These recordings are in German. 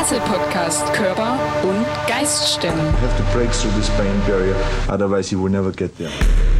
Hassel-Podcast Körper und Geist stimmen. You have to break through this pain barrier, otherwise you will never get there.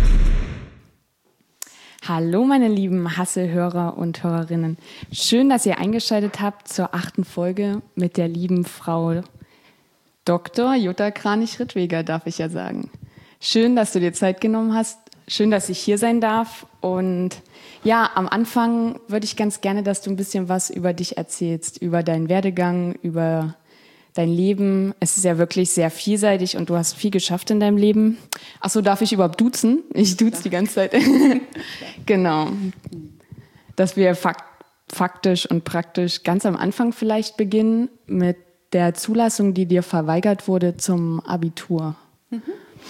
Hallo meine lieben Hassel-Hörer und Hörerinnen. Schön, dass ihr eingeschaltet habt zur 8. Folge mit der lieben Frau Dr. Jutta Kranich-Rittweger, darf ich ja sagen. Schön, dass du dir Zeit genommen hast. Schön, dass ich hier sein darf. Und ja, am Anfang würde ich ganz gerne, dass du ein bisschen was über dich erzählst, über deinen Werdegang, über dein Leben. Es ist ja wirklich sehr vielseitig und du hast viel geschafft in deinem Leben. Ach so, darf ich überhaupt duzen? Ich duze die ganze Zeit. Genau. Dass wir faktisch und praktisch ganz am Anfang vielleicht beginnen mit der Zulassung, die dir verweigert wurde zum Abitur. Mhm.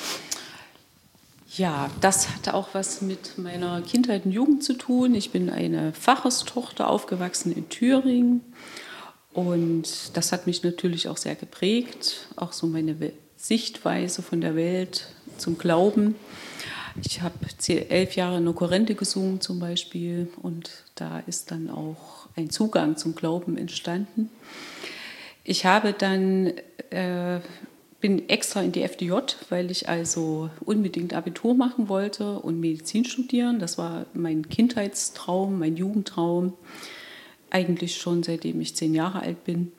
Ja, das hatte auch was mit meiner Kindheit und Jugend zu tun. Ich bin eine Pfarrerstochter, aufgewachsen in Thüringen. Und das hat mich natürlich auch sehr geprägt, auch so meine Sichtweise von der Welt zum Glauben. Ich habe 11 Jahre in der Korrente gesungen zum Beispiel und da ist dann auch ein Zugang zum Glauben entstanden. Ich habe dann bin extra in die FDJ, weil ich also unbedingt Abitur machen wollte und Medizin studieren. Das war mein Kindheitstraum, mein Jugendtraum, eigentlich schon seitdem ich 10 Jahre alt bin.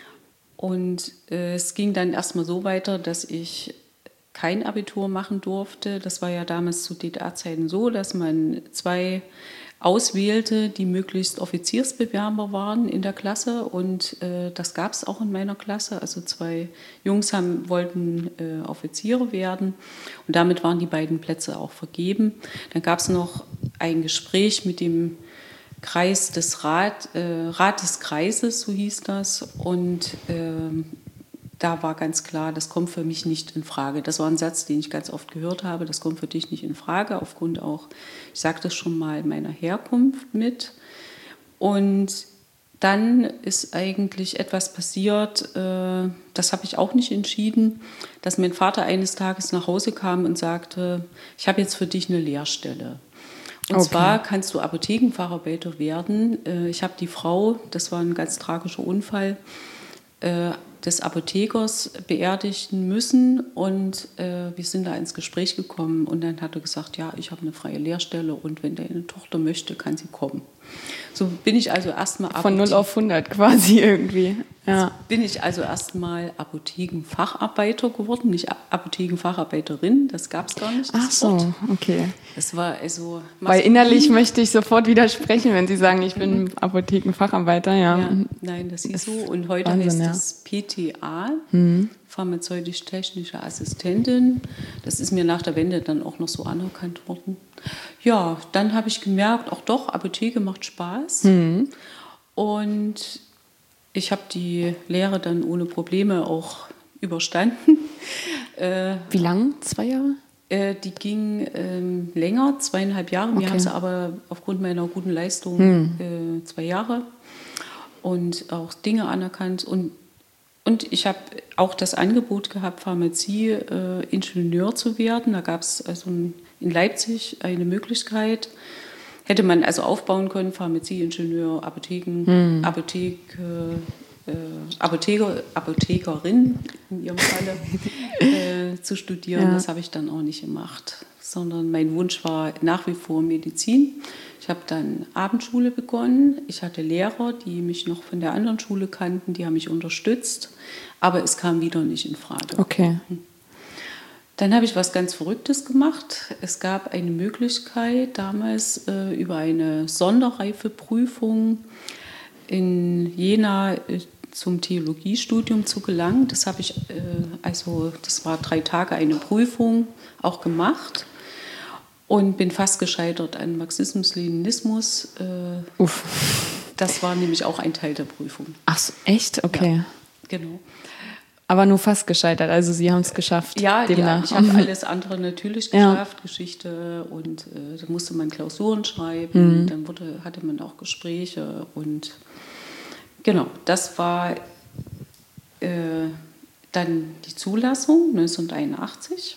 Und es ging dann erstmal so weiter, dass ich kein Abitur machen durfte. Das war ja damals zu DDR-Zeiten so, dass man 2 auswählte, die möglichst Offiziersbewerber waren in der Klasse. Und das gab es auch in meiner Klasse. Also 2 Jungs wollten Offiziere werden. Und damit waren die beiden Plätze auch vergeben. Dann gab es noch ein Gespräch mit dem Kreis des Rat des Kreises, so hieß das. Und da war ganz klar, das kommt für mich nicht in Frage. Das war ein Satz, den ich ganz oft gehört habe. Das kommt für dich nicht in Frage, aufgrund auch, ich sagte es schon mal, meiner Herkunft mit. Und dann ist eigentlich etwas passiert, das habe ich auch nicht entschieden, dass mein Vater eines Tages nach Hause kam und sagte, ich habe jetzt für dich eine Lehrstelle. Und zwar kannst du Apothekenfacharbeiter werden. Ich habe die Frau, das war ein ganz tragischer Unfall, des Apothekers beerdigen müssen und wir sind da ins Gespräch gekommen und dann hat er gesagt, ja, ich habe eine freie Lehrstelle und wenn deine Tochter möchte, kann sie kommen. So bin ich also erstmal von 0 auf 100 quasi irgendwie. Ja. Bin ich also erstmal Apothekenfacharbeiter geworden, nicht Apothekenfacharbeiterin, das gab es gar nicht. Ach so, okay. Das war also weil innerlich möchte ich sofort widersprechen, wenn Sie sagen, ich bin Apothekenfacharbeiter. Ja, nein, das hieß so. Und heute Wahnsinn, heißt es PTA, pharmazeutisch-technische Assistentin. Das ist mir nach der Wende dann auch noch so anerkannt worden. Ja, dann habe ich gemerkt, auch doch, Apotheke macht Spaß. Und ich habe die Lehre dann ohne Probleme auch überstanden. Wie lang? 2 Jahre? Die ging länger, 2,5 Jahre. Mir haben sie aber aufgrund meiner guten Leistung 2 Jahre und auch Dinge anerkannt. Und ich habe auch das Angebot gehabt, Pharmazie-Ingenieur zu werden. Da gab es also in Leipzig eine Möglichkeit. Hätte man also aufbauen können, Pharmazie-Ingenieur, Apothekerin in ihrem Falle zu studieren. Ja. Das habe ich dann auch nicht gemacht, sondern mein Wunsch war nach wie vor Medizin. Ich habe dann Abendschule begonnen. Ich hatte Lehrer, die mich noch von der anderen Schule kannten, die haben mich unterstützt, aber es kam wieder nicht in Frage. Okay. Dann habe ich was ganz Verrücktes gemacht. Es gab eine Möglichkeit damals über eine Sonderreifeprüfung in Jena zum Theologiestudium zu gelangen. Das habe ich, das war 3 Tage eine Prüfung, auch gemacht und bin fast gescheitert an Marxismus-Leninismus. Das war nämlich auch ein Teil der Prüfung. Ach so, echt? Okay. Ja, genau. Aber nur fast gescheitert, also Sie haben es geschafft. Ja, ich habe alles andere natürlich geschafft, ja. Geschichte und da musste man Klausuren schreiben, dann hatte man auch Gespräche und genau, das war dann die Zulassung 1981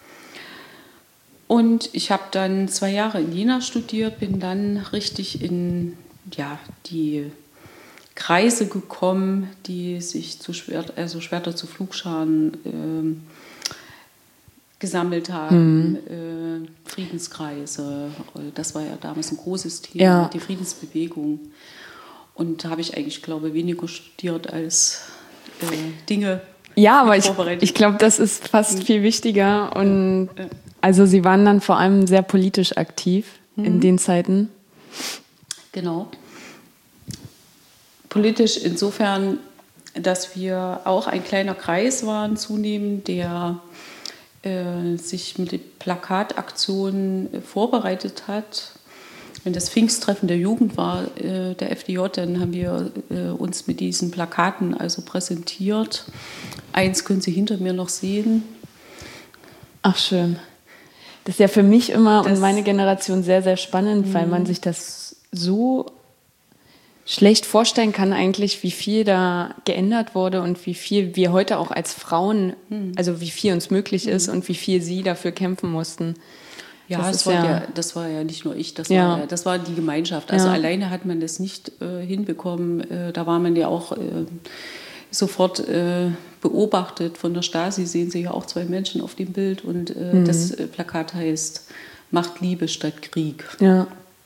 und ich habe dann 2 Jahre in Jena studiert, bin dann richtig in die Kreise gekommen, die sich zu Schwerter zu Flugscharen gesammelt haben, Friedenskreise. Das war ja damals ein großes Thema, die Friedensbewegung. Und da habe ich eigentlich, glaube ich, weniger studiert als Dinge. Ja, aber ich glaube, das ist fast viel wichtiger. Und also Sie waren dann vor allem sehr politisch aktiv in den Zeiten. Genau. Politisch insofern, dass wir auch ein kleiner Kreis waren zunehmend, der sich mit Plakataktionen vorbereitet hat. Wenn das Pfingsttreffen der Jugend war, der FDJ, dann haben wir uns mit diesen Plakaten also präsentiert. Eins können Sie hinter mir noch sehen. Ach, schön. Das ist ja für mich immer und meine Generation sehr, sehr spannend, weil man sich das so schlecht vorstellen kann eigentlich, wie viel da geändert wurde und wie viel wir heute auch als Frauen, also wie viel uns möglich ist und wie viel Sie dafür kämpfen mussten. Ja, das war ja nicht nur ich, das war die Gemeinschaft. Also alleine hat man das nicht hinbekommen. Da war man ja auch sofort beobachtet von der Stasi. Sehen Sie ja auch 2 Menschen auf dem Bild und das Plakat heißt "Macht Liebe statt Krieg". Ja.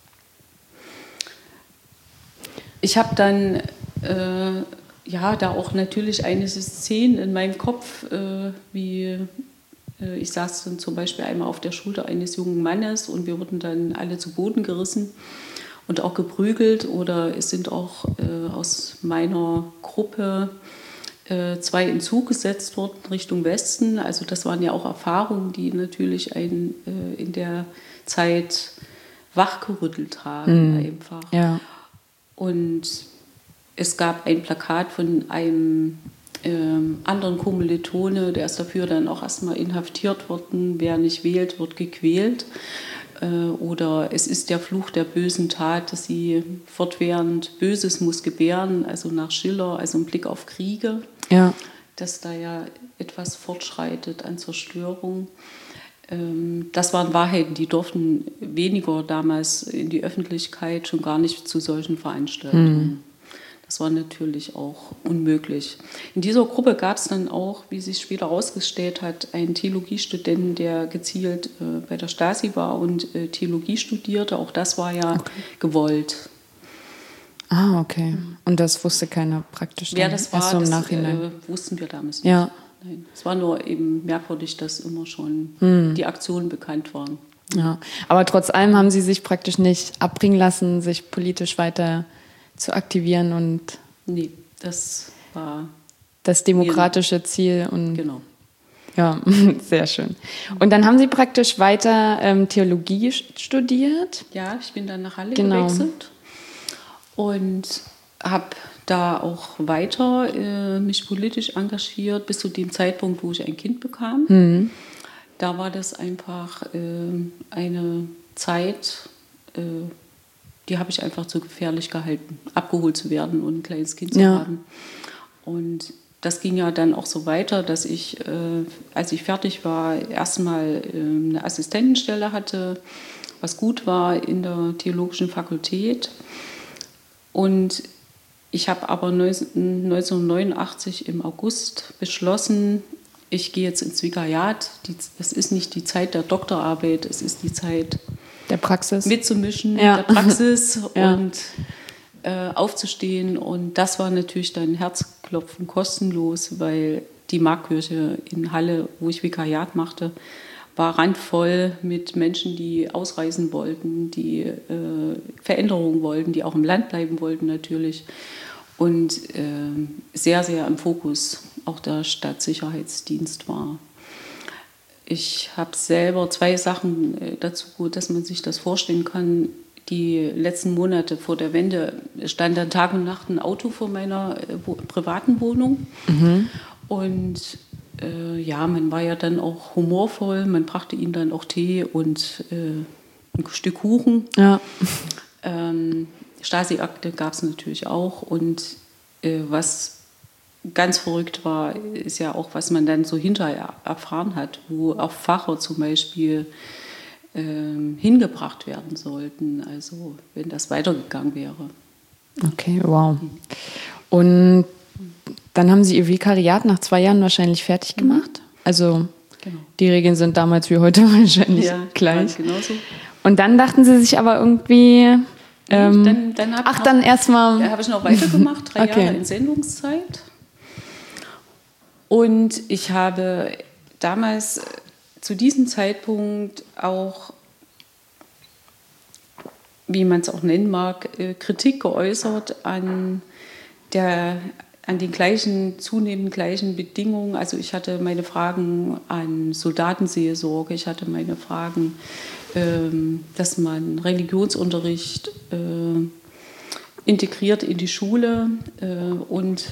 Ich habe dann da auch natürlich einige Szenen in meinem Kopf, wie ich saß dann zum Beispiel einmal auf der Schulter eines jungen Mannes und wir wurden dann alle zu Boden gerissen und auch geprügelt. Oder es sind auch aus meiner Gruppe 2 in Zug gesetzt worden Richtung Westen. Also das waren ja auch Erfahrungen, die natürlich einen in der Zeit wachgerüttelt haben einfach. Ja. Und es gab ein Plakat von einem anderen Kommilitone, der ist dafür dann auch erstmal inhaftiert worden. Wer nicht wählt, wird gequält. Oder es ist der Fluch der bösen Tat, dass sie fortwährend Böses muss gebären, also nach Schiller, also im Blick auf Kriege, dass da ja etwas fortschreitet an Zerstörung. Das waren Wahrheiten, die durften weniger damals in die Öffentlichkeit, schon gar nicht zu solchen Veranstaltungen. Das war natürlich auch unmöglich. In dieser Gruppe gab es dann auch, wie sich später herausgestellt hat, einen Theologiestudenten, der gezielt bei der Stasi war und Theologie studierte. Auch das war ja gewollt. Ah, okay. Und das wusste keiner praktisch dann? Wer das war, so im Nachhinein. Wussten wir damals nicht. Ja. Nein. Es war nur eben merkwürdig, dass immer schon die Aktionen bekannt waren. Ja. Aber trotz allem haben Sie sich praktisch nicht abbringen lassen, sich politisch weiter zu aktivieren und nee, das war das demokratische Ziel. Und genau. Ja, sehr schön. Und dann haben Sie praktisch weiter Theologie studiert? Ja, ich bin dann nach Halle gewechselt und habe da auch weiter mich politisch engagiert, bis zu dem Zeitpunkt, wo ich ein Kind bekam. Da war das einfach eine Zeit, die habe ich einfach zu gefährlich gehalten, abgeholt zu werden und ein kleines Kind zu haben. Und das ging ja dann auch so weiter, dass ich, als ich fertig war, erstmal eine Assistentenstelle hatte, was gut war in der theologischen Fakultät. Und ich habe aber 1989 im August beschlossen, ich gehe jetzt ins Vikariat. Das ist nicht die Zeit der Doktorarbeit, es ist die Zeit der Praxis. Mitzumischen, der Praxis und aufzustehen. Und das war natürlich dann Herzklopfen kostenlos, weil die Markkirche in Halle, wo ich Vikariat machte, war randvoll mit Menschen, die ausreisen wollten, die Veränderungen wollten, die auch im Land bleiben wollten natürlich. Und sehr, sehr im Fokus auch der Stadtsicherheitsdienst war. Ich habe selber 2 Sachen dazu, dass man sich das vorstellen kann. Die letzten Monate vor der Wende stand dann Tag und Nacht ein Auto vor meiner privaten Wohnung. Und man war ja dann auch humorvoll. Man brachte ihnen dann auch Tee und ein Stück Kuchen. Ja. Stasi-Akte gab es natürlich auch. Und was ganz verrückt war, ist ja auch, was man dann so hinterher erfahren hat, wo auch Pfarrer zum Beispiel hingebracht werden sollten, also wenn das weitergegangen wäre. Okay, wow. Und dann haben Sie Ihr Vikariat nach 2 Jahren wahrscheinlich fertig gemacht. Also Genau. die Regeln sind damals wie heute wahrscheinlich gleich. Genauso. Und dann dachten Sie sich aber irgendwie... dann erstmal... habe ich noch weitergemacht, 3 Okay. Jahre in Sendungszeit. Und ich habe damals zu diesem Zeitpunkt auch, wie man es auch nennen mag, Kritik geäußert an den zunehmend gleichen Bedingungen. Also ich hatte meine Fragen an Soldatenseelsorge, ich hatte meine Fragen, dass man Religionsunterricht integriert in die Schule und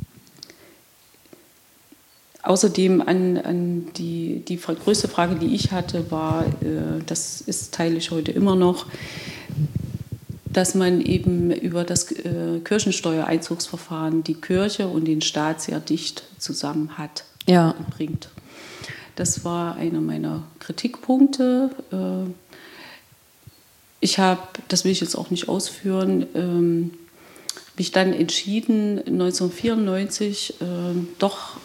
außerdem an die größte Frage, die ich hatte, war, teile ich heute immer noch, dass man eben über das Kirchensteuereinzugsverfahren die Kirche und den Staat sehr dicht zusammen bringt. Das war einer meiner Kritikpunkte. Ich habe, das will ich jetzt auch nicht ausführen, mich dann entschieden, 1994 doch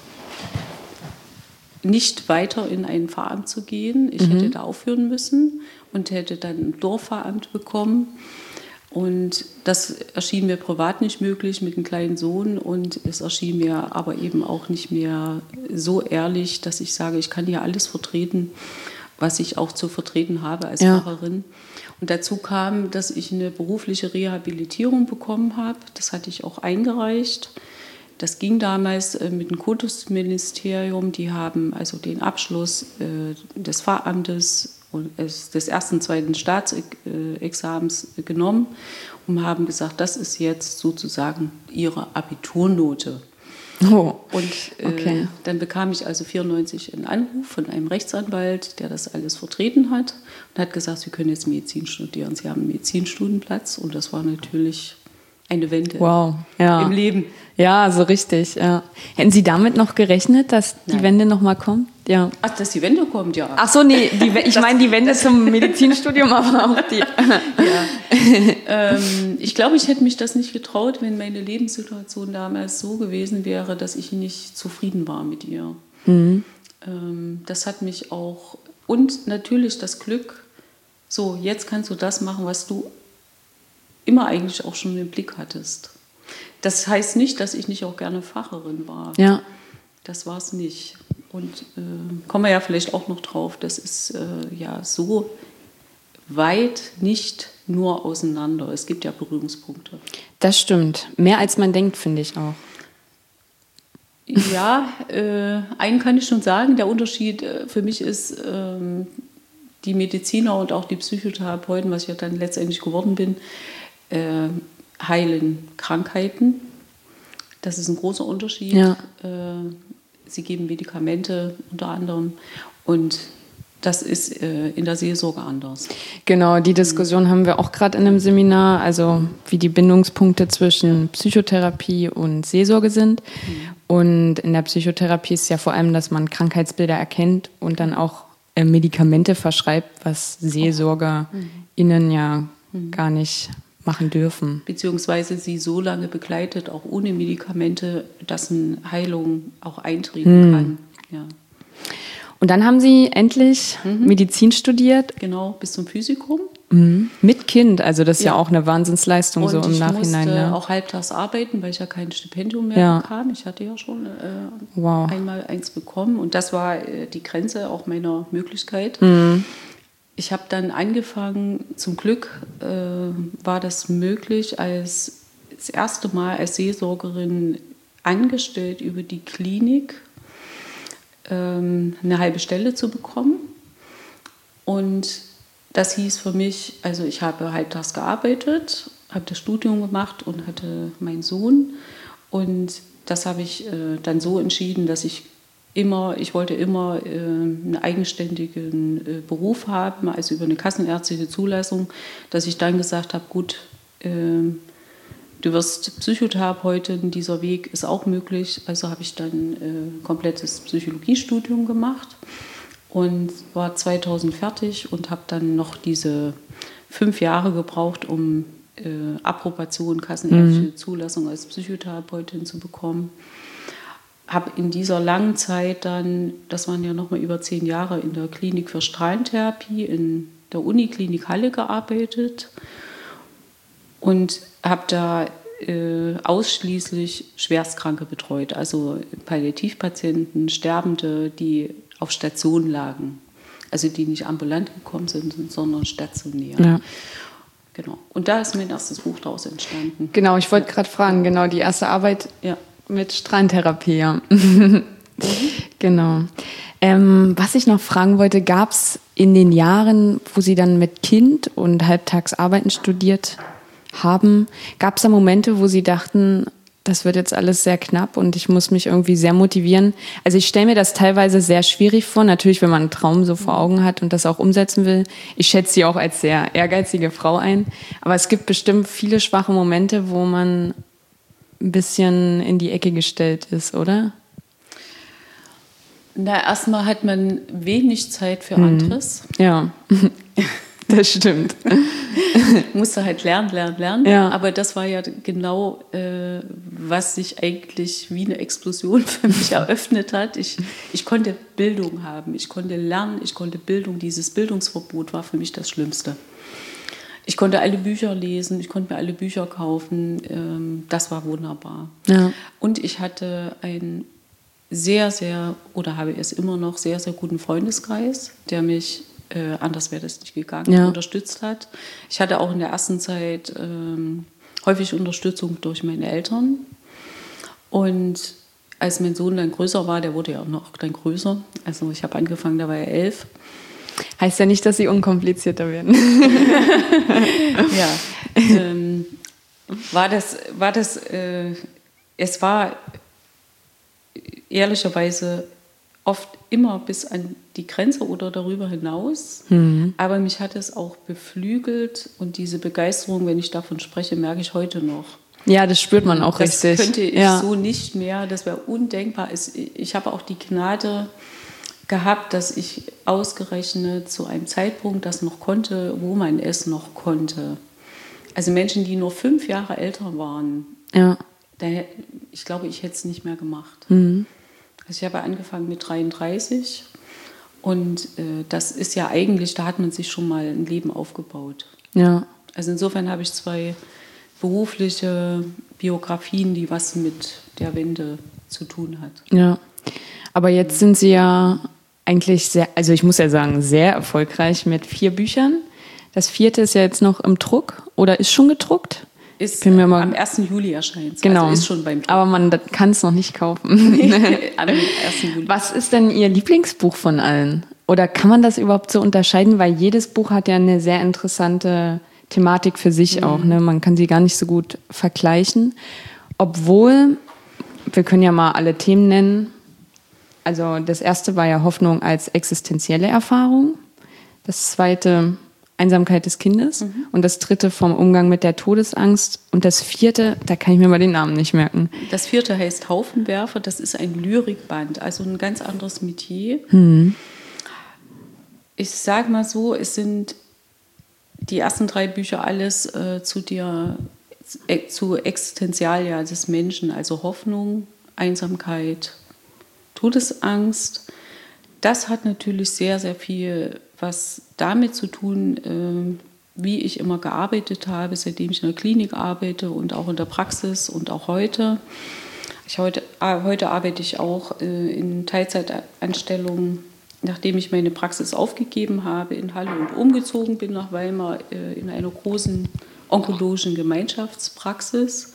nicht weiter in ein Pfarramt zu gehen. Ich hätte da aufhören müssen und hätte dann ein Dorfpfarramt bekommen. Und das erschien mir privat nicht möglich mit einem kleinen Sohn und es erschien mir aber eben auch nicht mehr so ehrlich, dass ich sage, ich kann hier alles vertreten, was ich auch zu vertreten habe als Pfarrerin. Und dazu kam, dass ich eine berufliche Rehabilitierung bekommen habe. Das hatte ich auch eingereicht. Das ging damals mit dem Kultusministerium. Die haben also den Abschluss des Pfarramtes und des ersten, zweiten Staatsexamens genommen und haben gesagt, das ist jetzt sozusagen ihre Abiturnote. Oh, und okay. Dann bekam ich also 1994 einen Anruf von einem Rechtsanwalt, der das alles vertreten hat und hat gesagt, Sie können jetzt Medizin studieren. Sie haben einen Medizinstudienplatz und das war natürlich eine Wende im Leben. Ja, so richtig. Ja. Hätten Sie damit noch gerechnet, dass die Wende noch mal kommt? Ja. Ach, dass die Wende kommt, ja. Ach so, nee, ich meine die Wende zum Medizinstudium, aber auch die. Ich glaube, ich hätte mich das nicht getraut, wenn meine Lebenssituation damals so gewesen wäre, dass ich nicht zufrieden war mit ihr. Das hat mich auch, und natürlich das Glück, so, jetzt kannst du das machen, was du immer eigentlich auch schon im Blick hattest. Das heißt nicht, dass ich nicht auch gerne Pfarrerin war. Ja. Das war es nicht. Und kommen wir ja vielleicht auch noch drauf, das ist so weit nicht nur auseinander. Es gibt ja Berührungspunkte. Das stimmt. Mehr als man denkt, finde ich auch. Ja, einen kann ich schon sagen. Der Unterschied für mich ist, die Mediziner und auch die Psychotherapeuten, was ich ja dann letztendlich geworden bin, heilen Krankheiten. Das ist ein großer Unterschied. Ja. Sie geben Medikamente unter anderem und das ist in der Seelsorge anders. Genau, die Diskussion haben wir auch gerade in einem Seminar, also wie die Bindungspunkte zwischen Psychotherapie und Seelsorge sind. Und in der Psychotherapie ist ja vor allem, dass man Krankheitsbilder erkennt und dann auch Medikamente verschreibt, was SeelsorgerInnen ja gar nicht machen dürfen. Beziehungsweise sie so lange begleitet, auch ohne Medikamente, dass eine Heilung auch eintreten kann. Ja. Und dann haben Sie endlich Medizin studiert. Genau, bis zum Physikum. Mit Kind, also das ist ja auch eine Wahnsinnsleistung so im Nachhinein. Ich musste ne? auch halbtags arbeiten, weil ich ja kein Stipendium mehr bekam. Ich hatte ja schon einmal eins bekommen und das war die Grenze auch meiner Möglichkeit. Ich habe dann angefangen, zum Glück war das möglich, das erste Mal als Seelsorgerin angestellt über die Klinik eine halbe Stelle zu bekommen. Und das hieß für mich, also ich habe halbtags gearbeitet, habe das Studium gemacht und hatte meinen Sohn. Und das habe ich dann so entschieden, dass ich wollte immer einen eigenständigen Beruf haben, also über eine kassenärztliche Zulassung, dass ich dann gesagt habe, gut, du wirst Psychotherapeutin, dieser Weg ist auch möglich. Also habe ich dann komplettes Psychologiestudium gemacht und war 2000 fertig und habe dann noch diese 5 Jahre gebraucht, um Approbation, kassenärztliche Zulassung als Psychotherapeutin zu bekommen. Habe in dieser langen Zeit dann, das waren ja nochmal über 10 Jahre, in der Klinik für Strahlentherapie in der Uniklinik Halle gearbeitet und habe da ausschließlich Schwerstkranke betreut, also Palliativpatienten, Sterbende, die auf Station lagen, also die nicht ambulant gekommen sind, sondern stationär. Ja. Genau. Und da ist mein erstes Buch daraus entstanden. Genau, ich wollte gerade fragen, genau, die erste Arbeit mit Strahlentherapie, ja. Genau. Was ich noch fragen wollte, gab es in den Jahren, wo Sie dann mit Kind und Halbtagsarbeiten studiert haben, gab es da Momente, wo Sie dachten, das wird jetzt alles sehr knapp und ich muss mich irgendwie sehr motivieren? Also ich stelle mir das teilweise sehr schwierig vor, natürlich, wenn man einen Traum so vor Augen hat und das auch umsetzen will. Ich schätze Sie auch als sehr ehrgeizige Frau ein, aber es gibt bestimmt viele schwache Momente, wo man ein bisschen in die Ecke gestellt ist, oder? Na, erstmal hat man wenig Zeit für anderes. Ja, das stimmt. Musste halt lernen. Ja. Aber das war ja genau, was sich eigentlich wie eine Explosion für mich eröffnet hat. Ich konnte Bildung haben, ich konnte lernen, ich konnte Bildung. Dieses Bildungsverbot war für mich das Schlimmste. Ich konnte alle Bücher lesen, ich konnte mir alle Bücher kaufen. Das war wunderbar. Ja. Und ich hatte einen habe es immer noch, sehr, sehr guten Freundeskreis, der mich, anders wäre das nicht gegangen, unterstützt hat. Ich hatte auch in der ersten Zeit häufig Unterstützung durch meine Eltern. Und als mein Sohn dann größer war, der wurde ja auch noch dann größer, also ich habe angefangen, da war er 11. Heißt ja nicht, dass Sie unkomplizierter werden. Es war ehrlicherweise oft immer bis an die Grenze oder darüber hinaus. Aber mich hat es auch beflügelt und diese Begeisterung, wenn ich davon spreche, merke ich heute noch. Ja, das spürt man auch richtig. Das könnte ich so nicht mehr, das wäre undenkbar. Ich habe auch die Gnade gehabt, dass ich ausgerechnet zu einem Zeitpunkt das noch konnte, wo man es noch konnte. Also Menschen, die nur 5 Jahre älter waren, ich glaube, ich hätte es nicht mehr gemacht. Also ich habe angefangen mit 33 und das ist ja eigentlich, da hat man sich schon mal ein Leben aufgebaut. Ja. Also insofern habe ich 2 berufliche Biografien, die was mit der Wende zu tun hat. Ja, aber jetzt sind Sie ja eigentlich sehr, also ich muss ja sagen, sehr erfolgreich mit 4 Büchern. Das 4. ist ja jetzt noch im Druck oder ist schon gedruckt? Am 1. Juli erscheint es. Genau. Also ist schon beim Druck. Aber man kann es noch nicht kaufen. Am 1. Juli. Was ist denn Ihr Lieblingsbuch von allen? Oder kann man das überhaupt so unterscheiden? Weil jedes Buch hat ja eine sehr interessante Thematik für sich auch. Ne? Man kann sie gar nicht so gut vergleichen. Obwohl, wir können ja mal alle Themen nennen. Also das erste war ja Hoffnung als existenzielle Erfahrung. Das zweite Einsamkeit des Kindes. Und das dritte vom Umgang mit der Todesangst. Und das 4, da kann ich mir mal den Namen nicht merken. Das 4. heißt Haufenwerfer. Das ist ein Lyrikband, also ein ganz anderes Metier. Ich sage mal so, es sind die ersten 3 Bücher alles zu Existenzialia des Menschen, also Hoffnung, Einsamkeit, Todesangst. Das hat natürlich sehr, sehr viel was damit zu tun, wie ich immer gearbeitet habe, seitdem ich in der Klinik arbeite und auch in der Praxis und auch heute. Heute arbeite ich auch in Teilzeitanstellungen, nachdem ich meine Praxis aufgegeben habe in Halle und umgezogen bin nach Weimar in einer großen onkologischen Gemeinschaftspraxis.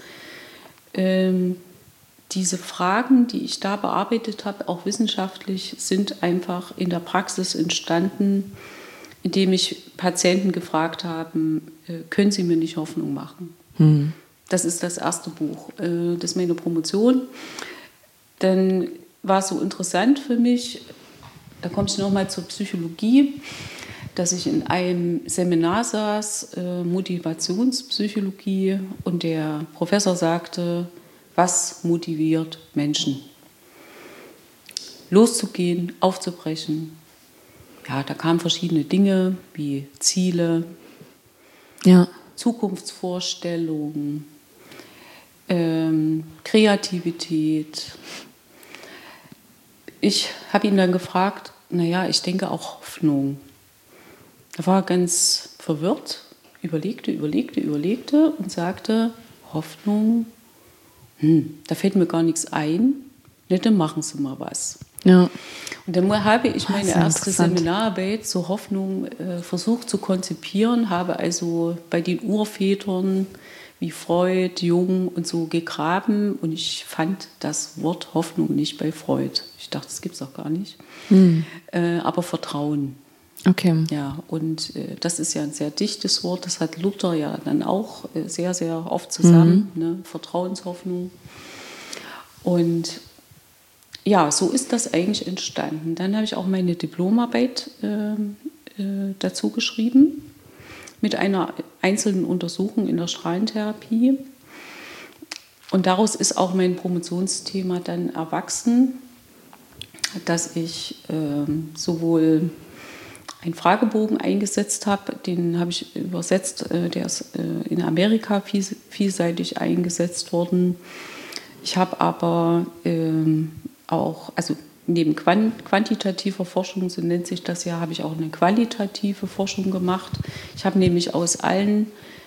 Diese Fragen, die ich da bearbeitet habe, auch wissenschaftlich, sind einfach in der Praxis entstanden, indem ich Patienten gefragt habe, können Sie mir nicht Hoffnung machen? Das ist das erste Buch, das ist meine Promotion. Dann war es so interessant für mich, da komme ich nochmal zur Psychologie, dass ich in einem Seminar saß, Motivationspsychologie, und der Professor sagte, was motiviert Menschen? Loszugehen, aufzubrechen. Ja, da kamen verschiedene Dinge wie Ziele, Zukunftsvorstellung, Kreativität. Ich habe ihn dann gefragt, naja, ich denke auch Hoffnung. Er war ganz verwirrt, überlegte und sagte, Hoffnung, da fällt mir gar nichts ein, dann machen Sie mal was. Ja. Und dann habe ich meine erste Seminararbeit zur Hoffnung versucht zu konzipieren, habe also bei den Urvätern wie Freud, Jung und so gegraben und ich fand das Wort Hoffnung nicht bei Freud. Ich dachte, das gibt es auch gar nicht. Aber Vertrauen. Okay. Ja, und das ist ja ein sehr dichtes Wort, das hat Luther ja dann auch sehr, sehr oft zusammen, ne? Vertrauenshoffnung. Und ja, so ist das eigentlich entstanden. Dann habe ich auch meine Diplomarbeit dazu geschrieben, mit einer einzelnen Untersuchung in der Strahlentherapie. Und daraus ist auch mein Promotionsthema dann erwachsen, dass ich sowohl einen Fragebogen eingesetzt habe, den habe ich übersetzt, der ist in Amerika vielseitig eingesetzt worden. Ich habe aber auch, also neben quantitativer Forschung, so nennt sich das ja, habe ich auch eine qualitative Forschung gemacht. Ich habe nämlich aus allen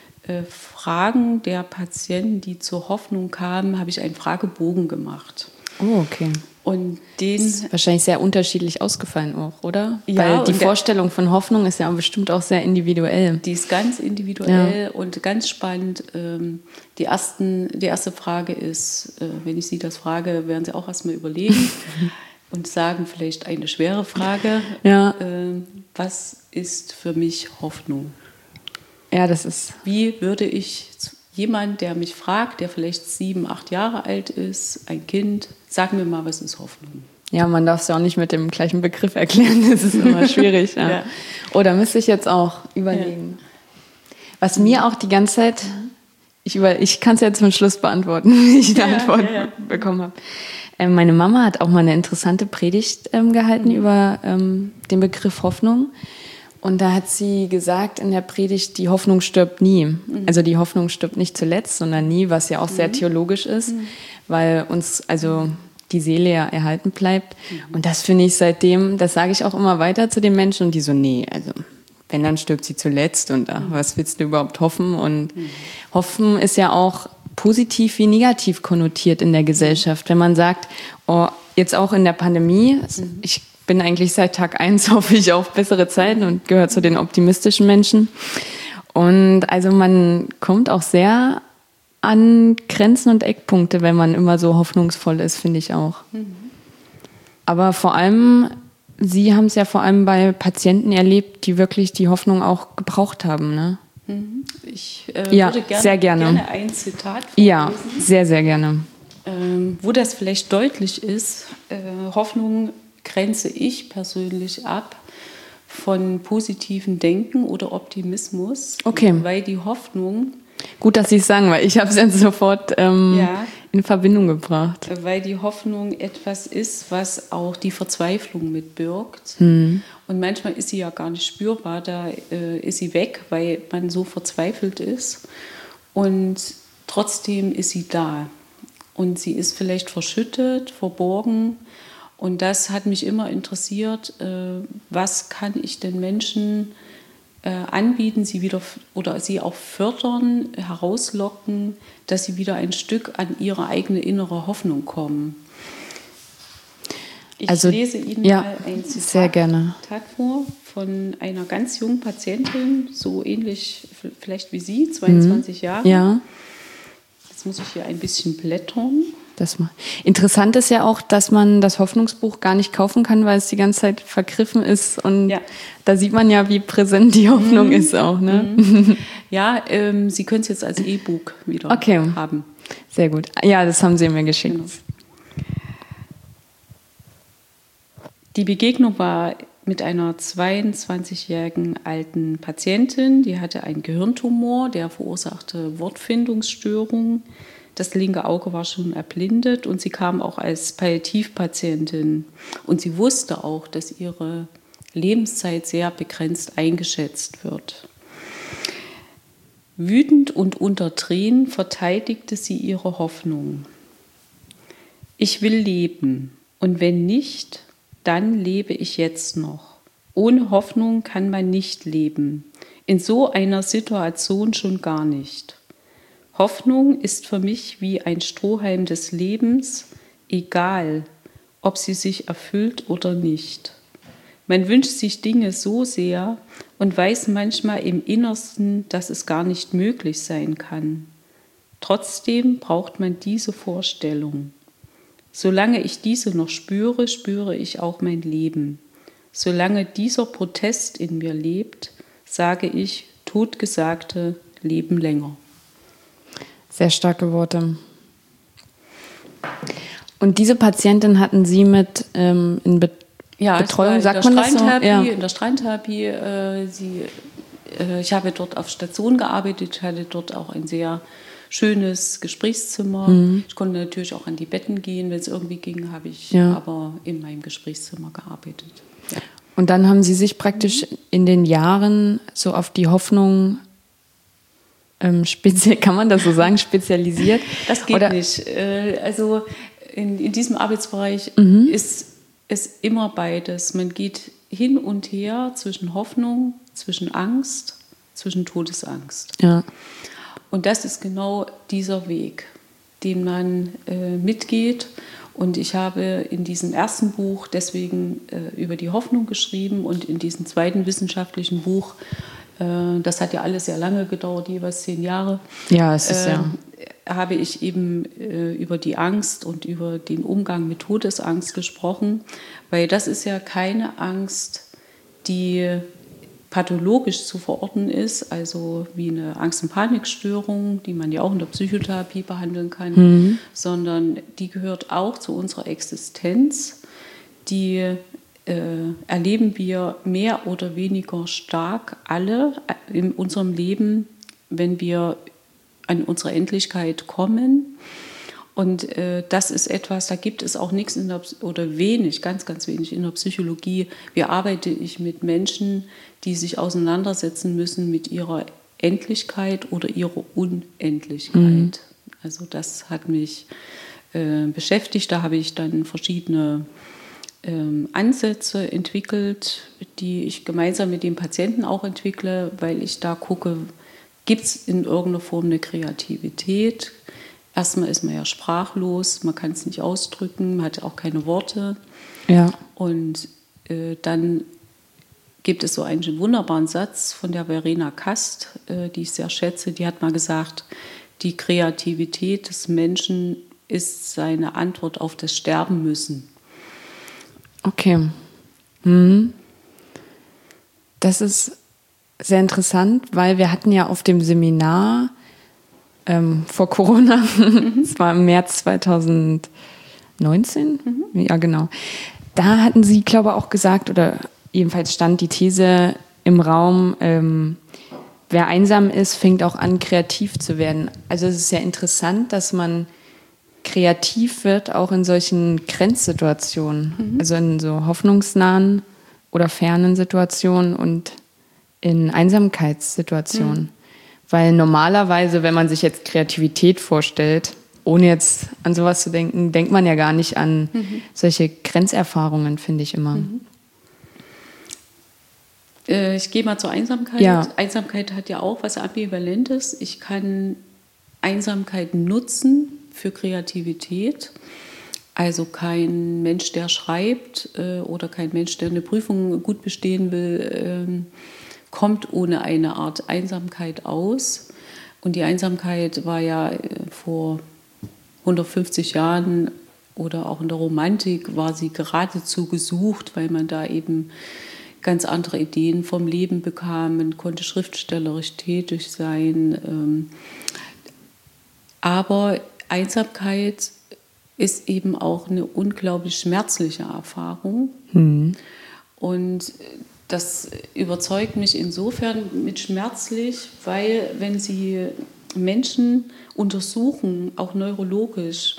Fragen der Patienten, die zur Hoffnung kamen, habe ich einen Fragebogen gemacht. Oh, okay. Und den ist wahrscheinlich sehr unterschiedlich ausgefallen auch, oder? Ja, weil die Vorstellung von Hoffnung ist ja bestimmt auch sehr individuell. Die ist ganz individuell und ganz spannend. Die erste Frage ist, wenn ich Sie das frage, werden Sie auch erstmal überlegen und sagen vielleicht eine schwere Frage. Ja. Was ist für mich Hoffnung? Ja, das ist... Wie würde ich jemand, der mich fragt, der vielleicht 7, 8 Jahre alt ist, ein Kind, sag mir mal, was ist Hoffnung? Ja, man darf es ja auch nicht mit dem gleichen Begriff erklären, das ist immer schwierig. Ja. Ja. Oder müsste ich jetzt auch überlegen. Ja. Was mir auch die ganze Zeit, ich kann es ja zum Schluss beantworten, wie ich die Antwort bekommen habe. Meine Mama hat auch mal eine interessante Predigt gehalten über den Begriff Hoffnung. Und da hat sie gesagt in der Predigt, die Hoffnung stirbt nie. Also die Hoffnung stirbt nicht zuletzt, sondern nie, was ja auch sehr theologisch ist, weil uns also die Seele ja erhalten bleibt. Und das finde ich seitdem, das sage ich auch immer weiter zu den Menschen und die so, nee, also wenn, dann stirbt sie zuletzt und was willst du überhaupt hoffen? Und Hoffen ist ja auch positiv wie negativ konnotiert in der Gesellschaft. Wenn man sagt, oh, jetzt auch in der Pandemie, ich bin eigentlich seit Tag 1 hoffe ich auf bessere Zeiten und gehöre zu den optimistischen Menschen. Und also man kommt auch sehr an Grenzen und Eckpunkte, wenn man immer so hoffnungsvoll ist, finde ich auch. Aber vor allem, Sie haben es ja vor allem bei Patienten erlebt, die wirklich die Hoffnung auch gebraucht haben, ne? Ich würde sehr gerne ein Zitat vorlesen. Ja, sehr, sehr gerne. Wo das vielleicht deutlich ist, Hoffnung grenze ich persönlich ab von positivem Denken oder Optimismus, weil die Hoffnung... Gut, dass Sie es sagen, weil ich habe es jetzt sofort in Verbindung gebracht. Weil die Hoffnung etwas ist, was auch die Verzweiflung mitbirgt. Und manchmal ist sie ja gar nicht spürbar, da ist sie weg, weil man so verzweifelt ist. Und trotzdem ist sie da. Und sie ist vielleicht verschüttet, verborgen. Und das hat mich immer interessiert, was kann ich den Menschen anbieten, sie wieder oder sie auch fördern, herauslocken, dass sie wieder ein Stück an ihre eigene innere Hoffnung kommen. Ich lese Ihnen mal ein Zitat sehr gerne. vor von einer ganz jungen Patientin, so ähnlich vielleicht wie Sie, 22 Jahre. Ja. Jetzt muss ich hier ein bisschen blättern. Interessant ist ja auch, dass man das Hoffnungsbuch gar nicht kaufen kann, weil es die ganze Zeit vergriffen ist. Und da sieht man ja, wie präsent die Hoffnung ist auch. Ne? Ja, Sie können es jetzt als E-Book wieder haben. Sehr gut. Ja, das haben Sie mir geschickt. Genau. Die Begegnung war mit einer 22-jährigen alten Patientin. Die hatte einen Gehirntumor, der verursachte Wortfindungsstörungen. Das linke Auge war schon erblindet und sie kam auch als Palliativpatientin. Und sie wusste auch, dass ihre Lebenszeit sehr begrenzt eingeschätzt wird. Wütend und unter Tränen verteidigte sie ihre Hoffnung. Ich will leben, und wenn nicht, dann lebe ich jetzt noch. Ohne Hoffnung kann man nicht leben, in so einer Situation schon gar nicht. Hoffnung ist für mich wie ein Strohhalm des Lebens, egal, ob sie sich erfüllt oder nicht. Man wünscht sich Dinge so sehr und weiß manchmal im Innersten, dass es gar nicht möglich sein kann. Trotzdem braucht man diese Vorstellung. Solange ich diese noch spüre, spüre ich auch mein Leben. Solange dieser Protest in mir lebt, sage ich, Totgesagte leben länger. Sehr starke Worte. Und diese Patientin hatten Sie mit Betreuung, sagt man das so? Ja. In der Strahlentherapie. Ich habe dort auf Station gearbeitet, ich hatte dort auch ein sehr schönes Gesprächszimmer. Ich konnte natürlich auch an die Betten gehen, wenn es irgendwie ging, habe ich aber in meinem Gesprächszimmer gearbeitet. Ja. Und dann haben Sie sich praktisch in den Jahren so auf die Hoffnung kann man das so sagen, spezialisiert? Das geht nicht. Also in diesem Arbeitsbereich ist es immer beides. Man geht hin und her zwischen Hoffnung, zwischen Angst, zwischen Todesangst. Ja. Und das ist genau dieser Weg, den man mitgeht. Und ich habe in diesem ersten Buch deswegen über die Hoffnung geschrieben und in diesem zweiten wissenschaftlichen Buch, das hat ja alles sehr lange gedauert, jeweils 10 Jahre, ja, es ist habe ich eben über die Angst und über den Umgang mit Todesangst gesprochen, weil das ist ja keine Angst, die pathologisch zu verorten ist, also wie eine Angst- und Panikstörung, die man ja auch in der Psychotherapie behandeln kann, sondern die gehört auch zu unserer Existenz. Die erleben wir mehr oder weniger stark alle in unserem Leben, wenn wir an unsere Endlichkeit kommen. Und das ist etwas, da gibt es auch nichts oder wenig, ganz, ganz wenig in der Psychologie. Wie arbeite ich mit Menschen, die sich auseinandersetzen müssen mit ihrer Endlichkeit oder ihrer Unendlichkeit. Also das hat mich beschäftigt. Da habe ich dann verschiedene Ansätze entwickelt, die ich gemeinsam mit dem Patienten auch entwickle, weil ich da gucke, gibt es in irgendeiner Form eine Kreativität? Erstmal ist man ja sprachlos, man kann es nicht ausdrücken, man hat auch keine Worte. Ja. Und dann gibt es so einen wunderbaren Satz von der Verena Kast, die ich sehr schätze. Die hat mal gesagt, die Kreativität des Menschen ist seine Antwort auf das Sterben müssen. Okay. Das ist sehr interessant, weil wir hatten ja auf dem Seminar vor Corona, es war im März 2019, ja genau, da hatten Sie, glaube ich, auch gesagt, oder jedenfalls stand die These im Raum, wer einsam ist, fängt auch an, kreativ zu werden. Also es ist sehr interessant, dass man kreativ wird, auch in solchen Grenzsituationen, also in so hoffnungsnahen oder fernen Situationen und in Einsamkeitssituationen. Weil normalerweise, wenn man sich jetzt Kreativität vorstellt, ohne jetzt an sowas zu denken, denkt man ja gar nicht an solche Grenzerfahrungen, finde ich immer. Ich gehe mal zur Einsamkeit. Ja. Einsamkeit hat ja auch was Ambivalentes. Ich kann Einsamkeit nutzen für Kreativität. Also kein Mensch, der schreibt oder kein Mensch, der eine Prüfung gut bestehen will, kommt ohne eine Art Einsamkeit aus. Und die Einsamkeit war ja vor 150 Jahren oder auch in der Romantik war sie geradezu gesucht, weil man da eben ganz andere Ideen vom Leben bekam. Man konnte schriftstellerisch tätig sein. Aber Einsamkeit ist eben auch eine unglaublich schmerzliche Erfahrung. Und das überzeugt mich insofern mit schmerzlich, weil wenn Sie Menschen untersuchen, auch neurologisch,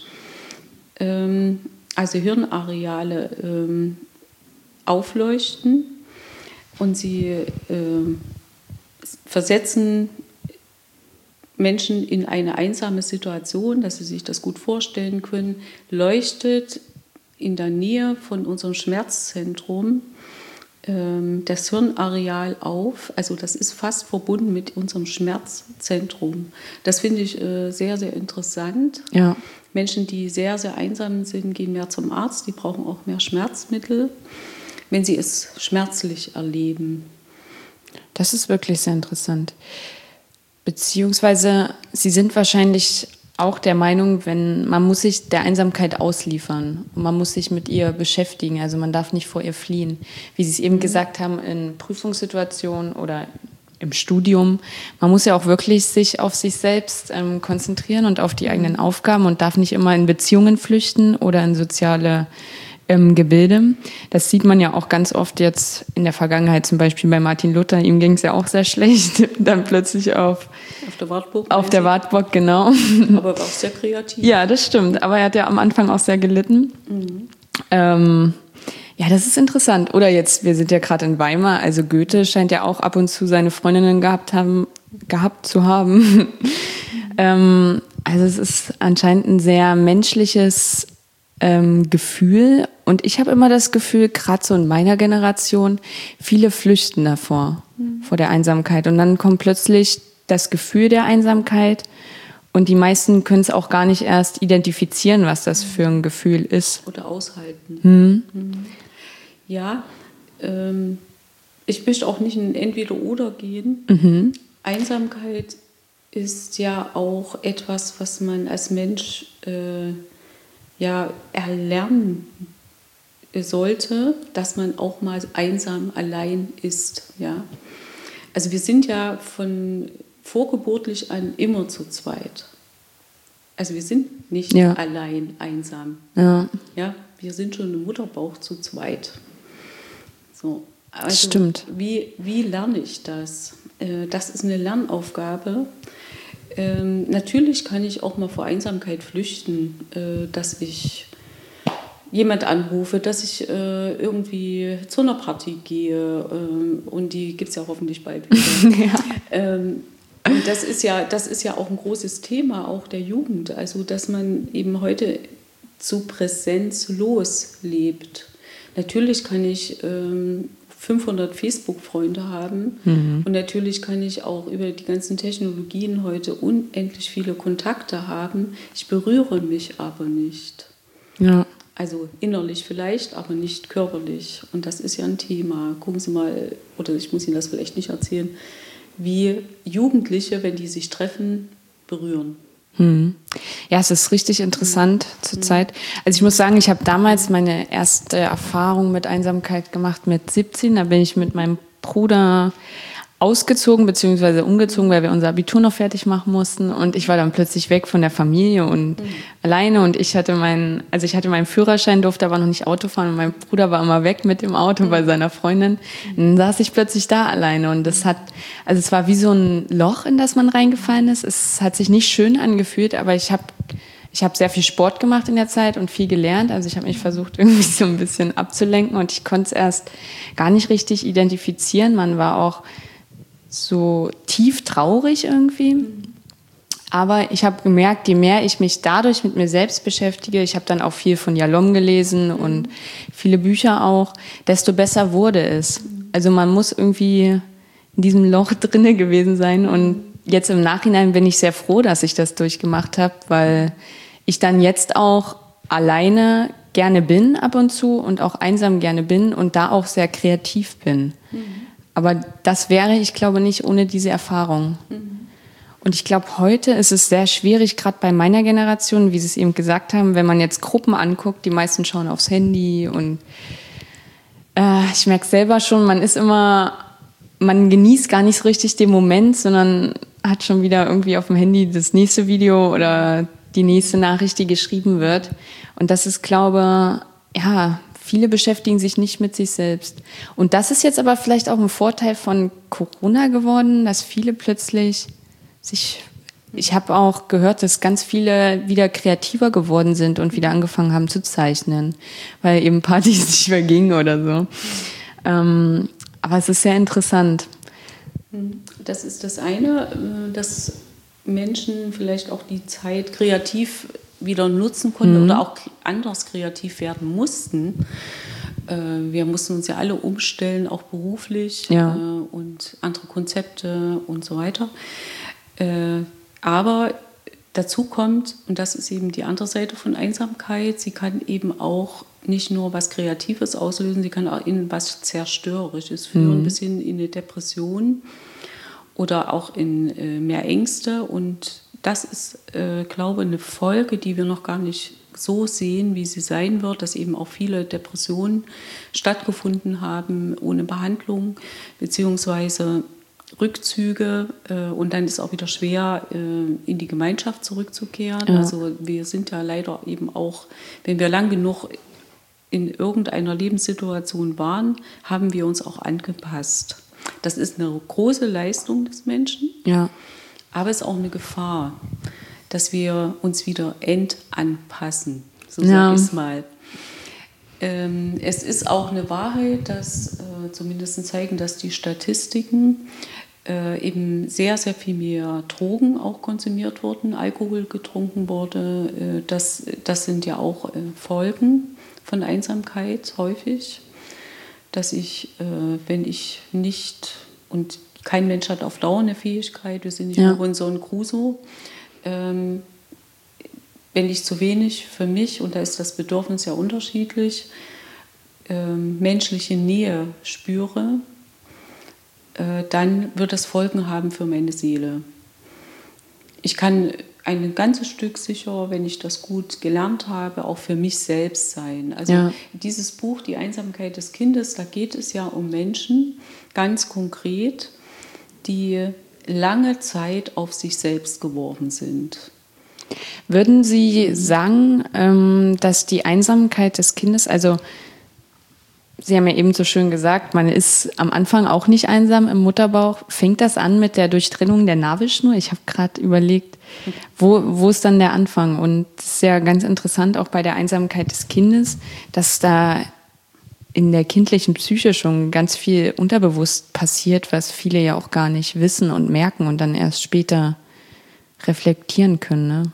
also Hirnareale aufleuchten und Sie versetzen Menschen in eine einsame Situation, dass sie sich das gut vorstellen können, leuchtet in der Nähe von unserem Schmerzzentrum das Hirnareal auf. Also das ist fast verbunden mit unserem Schmerzzentrum. Das finde ich sehr, sehr interessant. Ja. Menschen, die sehr, sehr einsam sind, gehen mehr zum Arzt. Die brauchen auch mehr Schmerzmittel, wenn sie es schmerzlich erleben. Das ist wirklich sehr interessant. Beziehungsweise, Sie sind wahrscheinlich auch der Meinung, man muss sich der Einsamkeit ausliefern und man muss sich mit ihr beschäftigen. Also man darf nicht vor ihr fliehen. Wie Sie es eben gesagt haben, in Prüfungssituationen oder im Studium. Man muss ja auch wirklich sich auf sich selbst konzentrieren und auf die eigenen Aufgaben und darf nicht immer in Beziehungen flüchten oder in soziale Gebilde. Das sieht man ja auch ganz oft jetzt in der Vergangenheit, zum Beispiel bei Martin Luther. Ihm ging es ja auch sehr schlecht, dann plötzlich auf der Wartburg. Auf der Wartburg, genau. Aber er war auch sehr kreativ. Ja, das stimmt. Aber er hat ja am Anfang auch sehr gelitten. Ja, das ist interessant. Oder jetzt, wir sind ja gerade in Weimar, also Goethe scheint ja auch ab und zu seine Freundinnen gehabt zu haben. Also es ist anscheinend ein sehr menschliches Gefühl. Und ich habe immer das Gefühl, gerade so in meiner Generation, viele flüchten davor, vor der Einsamkeit. Und dann kommt plötzlich das Gefühl der Einsamkeit. Und die meisten können es auch gar nicht erst identifizieren, was das für ein Gefühl ist. Oder aushalten. Ja, ich möchte auch nicht in Entweder-Oder gehen. Einsamkeit ist ja auch etwas, was man als Mensch erlernen sollte, dass man auch mal einsam allein ist. Ja? Also wir sind ja von vorgeburtlich an immer zu zweit. Also wir sind nicht allein einsam. Ja, wir sind schon im Mutterbauch zu zweit. So, also stimmt. Wie lerne ich das? Das ist eine Lernaufgabe. Natürlich kann ich auch mal vor Einsamkeit flüchten, dass ich jemand anrufe, dass ich irgendwie zu einer Party gehe und die gibt es ja hoffentlich bald wieder. Und das ist ja auch ein großes Thema auch der Jugend, also dass man eben heute zu präsenzlos lebt. Natürlich kann ich 500 Facebook-Freunde haben und natürlich kann ich auch über die ganzen Technologien heute unendlich viele Kontakte haben. Ich berühre mich aber nicht. Ja. Also innerlich vielleicht, aber nicht körperlich. Und das ist ja ein Thema. Gucken Sie mal, oder ich muss Ihnen das vielleicht nicht erzählen, wie Jugendliche, wenn die sich treffen, berühren. Ja, es ist richtig interessant zurzeit. Also ich muss sagen, ich habe damals meine erste Erfahrung mit Einsamkeit gemacht mit 17. Da bin ich mit meinem Bruder ausgezogen bzw. umgezogen, weil wir unser Abitur noch fertig machen mussten. Und ich war dann plötzlich weg von der Familie und alleine. Und ich hatte meinen Führerschein, durfte aber noch nicht Auto fahren. Und mein Bruder war immer weg mit dem Auto bei seiner Freundin. Und dann saß ich plötzlich da alleine. Und es war wie so ein Loch, in das man reingefallen ist. Es hat sich nicht schön angefühlt, aber ich habe sehr viel Sport gemacht in der Zeit und viel gelernt. Also ich habe mich versucht, irgendwie so ein bisschen abzulenken. Und ich konnte es erst gar nicht richtig identifizieren. Man war auch so tief traurig irgendwie. Aber ich habe gemerkt, je mehr ich mich dadurch mit mir selbst beschäftige, ich habe dann auch viel von Yalom gelesen und viele Bücher auch, desto besser wurde es. Also man muss irgendwie in diesem Loch drinne gewesen sein. Und jetzt im Nachhinein bin ich sehr froh, dass ich das durchgemacht habe, weil ich dann jetzt auch alleine gerne bin ab und zu und auch einsam gerne bin und da auch sehr kreativ bin. Aber das wäre, ich glaube, nicht ohne diese Erfahrung. Und ich glaube, heute ist es sehr schwierig, gerade bei meiner Generation, wie Sie es eben gesagt haben, wenn man jetzt Gruppen anguckt, die meisten schauen aufs Handy und ich merke selber schon, man genießt gar nicht so richtig den Moment, sondern hat schon wieder irgendwie auf dem Handy das nächste Video oder die nächste Nachricht, die geschrieben wird. Und das ist, glaube ich, viele beschäftigen sich nicht mit sich selbst. Und das ist jetzt aber vielleicht auch ein Vorteil von Corona geworden, dass viele plötzlich ich habe auch gehört, dass ganz viele wieder kreativer geworden sind und wieder angefangen haben zu zeichnen, weil eben Partys nicht mehr gingen oder so. Aber es ist sehr interessant. Das ist das eine. Das Menschen vielleicht auch die Zeit kreativ wieder nutzen konnten oder auch anders kreativ werden mussten. Wir mussten uns ja alle umstellen, auch beruflich und andere Konzepte und so weiter. Aber dazu kommt, und das ist eben die andere Seite von Einsamkeit, sie kann eben auch nicht nur was Kreatives auslösen, sie kann auch in was Zerstörerisches führen, bis hin in eine Depression oder auch in mehr Ängste. Und das ist, glaube ich, eine Folge, die wir noch gar nicht so sehen, wie sie sein wird, dass eben auch viele Depressionen stattgefunden haben ohne Behandlung, beziehungsweise Rückzüge, und dann ist es auch wieder schwer, in die Gemeinschaft zurückzukehren. Ja. Also wir sind ja leider eben auch, wenn wir lang genug in irgendeiner Lebenssituation waren, haben wir uns auch angepasst. Das ist eine große Leistung des Menschen, aber es ist auch eine Gefahr, dass wir uns wieder entanpassen, so sage ich es mal. Es ist auch eine Wahrheit, dass zumindest zeigen, dass die Statistiken eben sehr, sehr viel mehr Drogen auch konsumiert wurden, Alkohol getrunken wurde. Das sind ja auch Folgen von Einsamkeit häufig, dass ich, wenn ich nicht, und kein Mensch hat auf Dauer eine Fähigkeit, wir sind nicht Robinson Crusoe, wenn ich zu wenig für mich, und da ist das Bedürfnis ja unterschiedlich, menschliche Nähe spüre, dann wird das Folgen haben für meine Seele. Ich kann ein ganzes Stück sicher, wenn ich das gut gelernt habe, auch für mich selbst sein. Also dieses Buch, Die Einsamkeit des Kindes, da geht es ja um Menschen, ganz konkret, die lange Zeit auf sich selbst geworfen sind. Würden Sie sagen, dass die Einsamkeit des Kindes, also Sie haben ja eben so schön gesagt, man ist am Anfang auch nicht einsam im Mutterbauch. Fängt das an mit der Durchtrennung der Nabelschnur? Ich habe gerade überlegt, wo ist dann der Anfang? Und es ist ja ganz interessant auch bei der Einsamkeit des Kindes, dass da in der kindlichen Psyche schon ganz viel unterbewusst passiert, was viele ja auch gar nicht wissen und merken und dann erst später reflektieren können. Ne?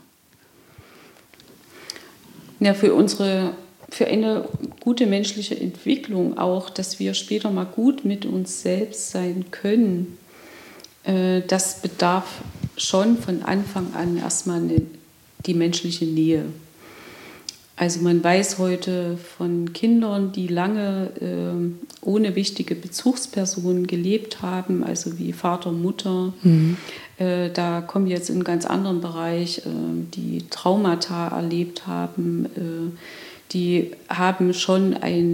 Ja, für eine gute menschliche Entwicklung auch, dass wir später mal gut mit uns selbst sein können, das bedarf schon von Anfang an erstmal die menschliche Nähe. Also man weiß heute von Kindern, die lange ohne wichtige Bezugspersonen gelebt haben, also wie Vater, Mutter. Da kommen wir jetzt in einen ganz anderen Bereich, die Traumata erlebt haben, die haben schon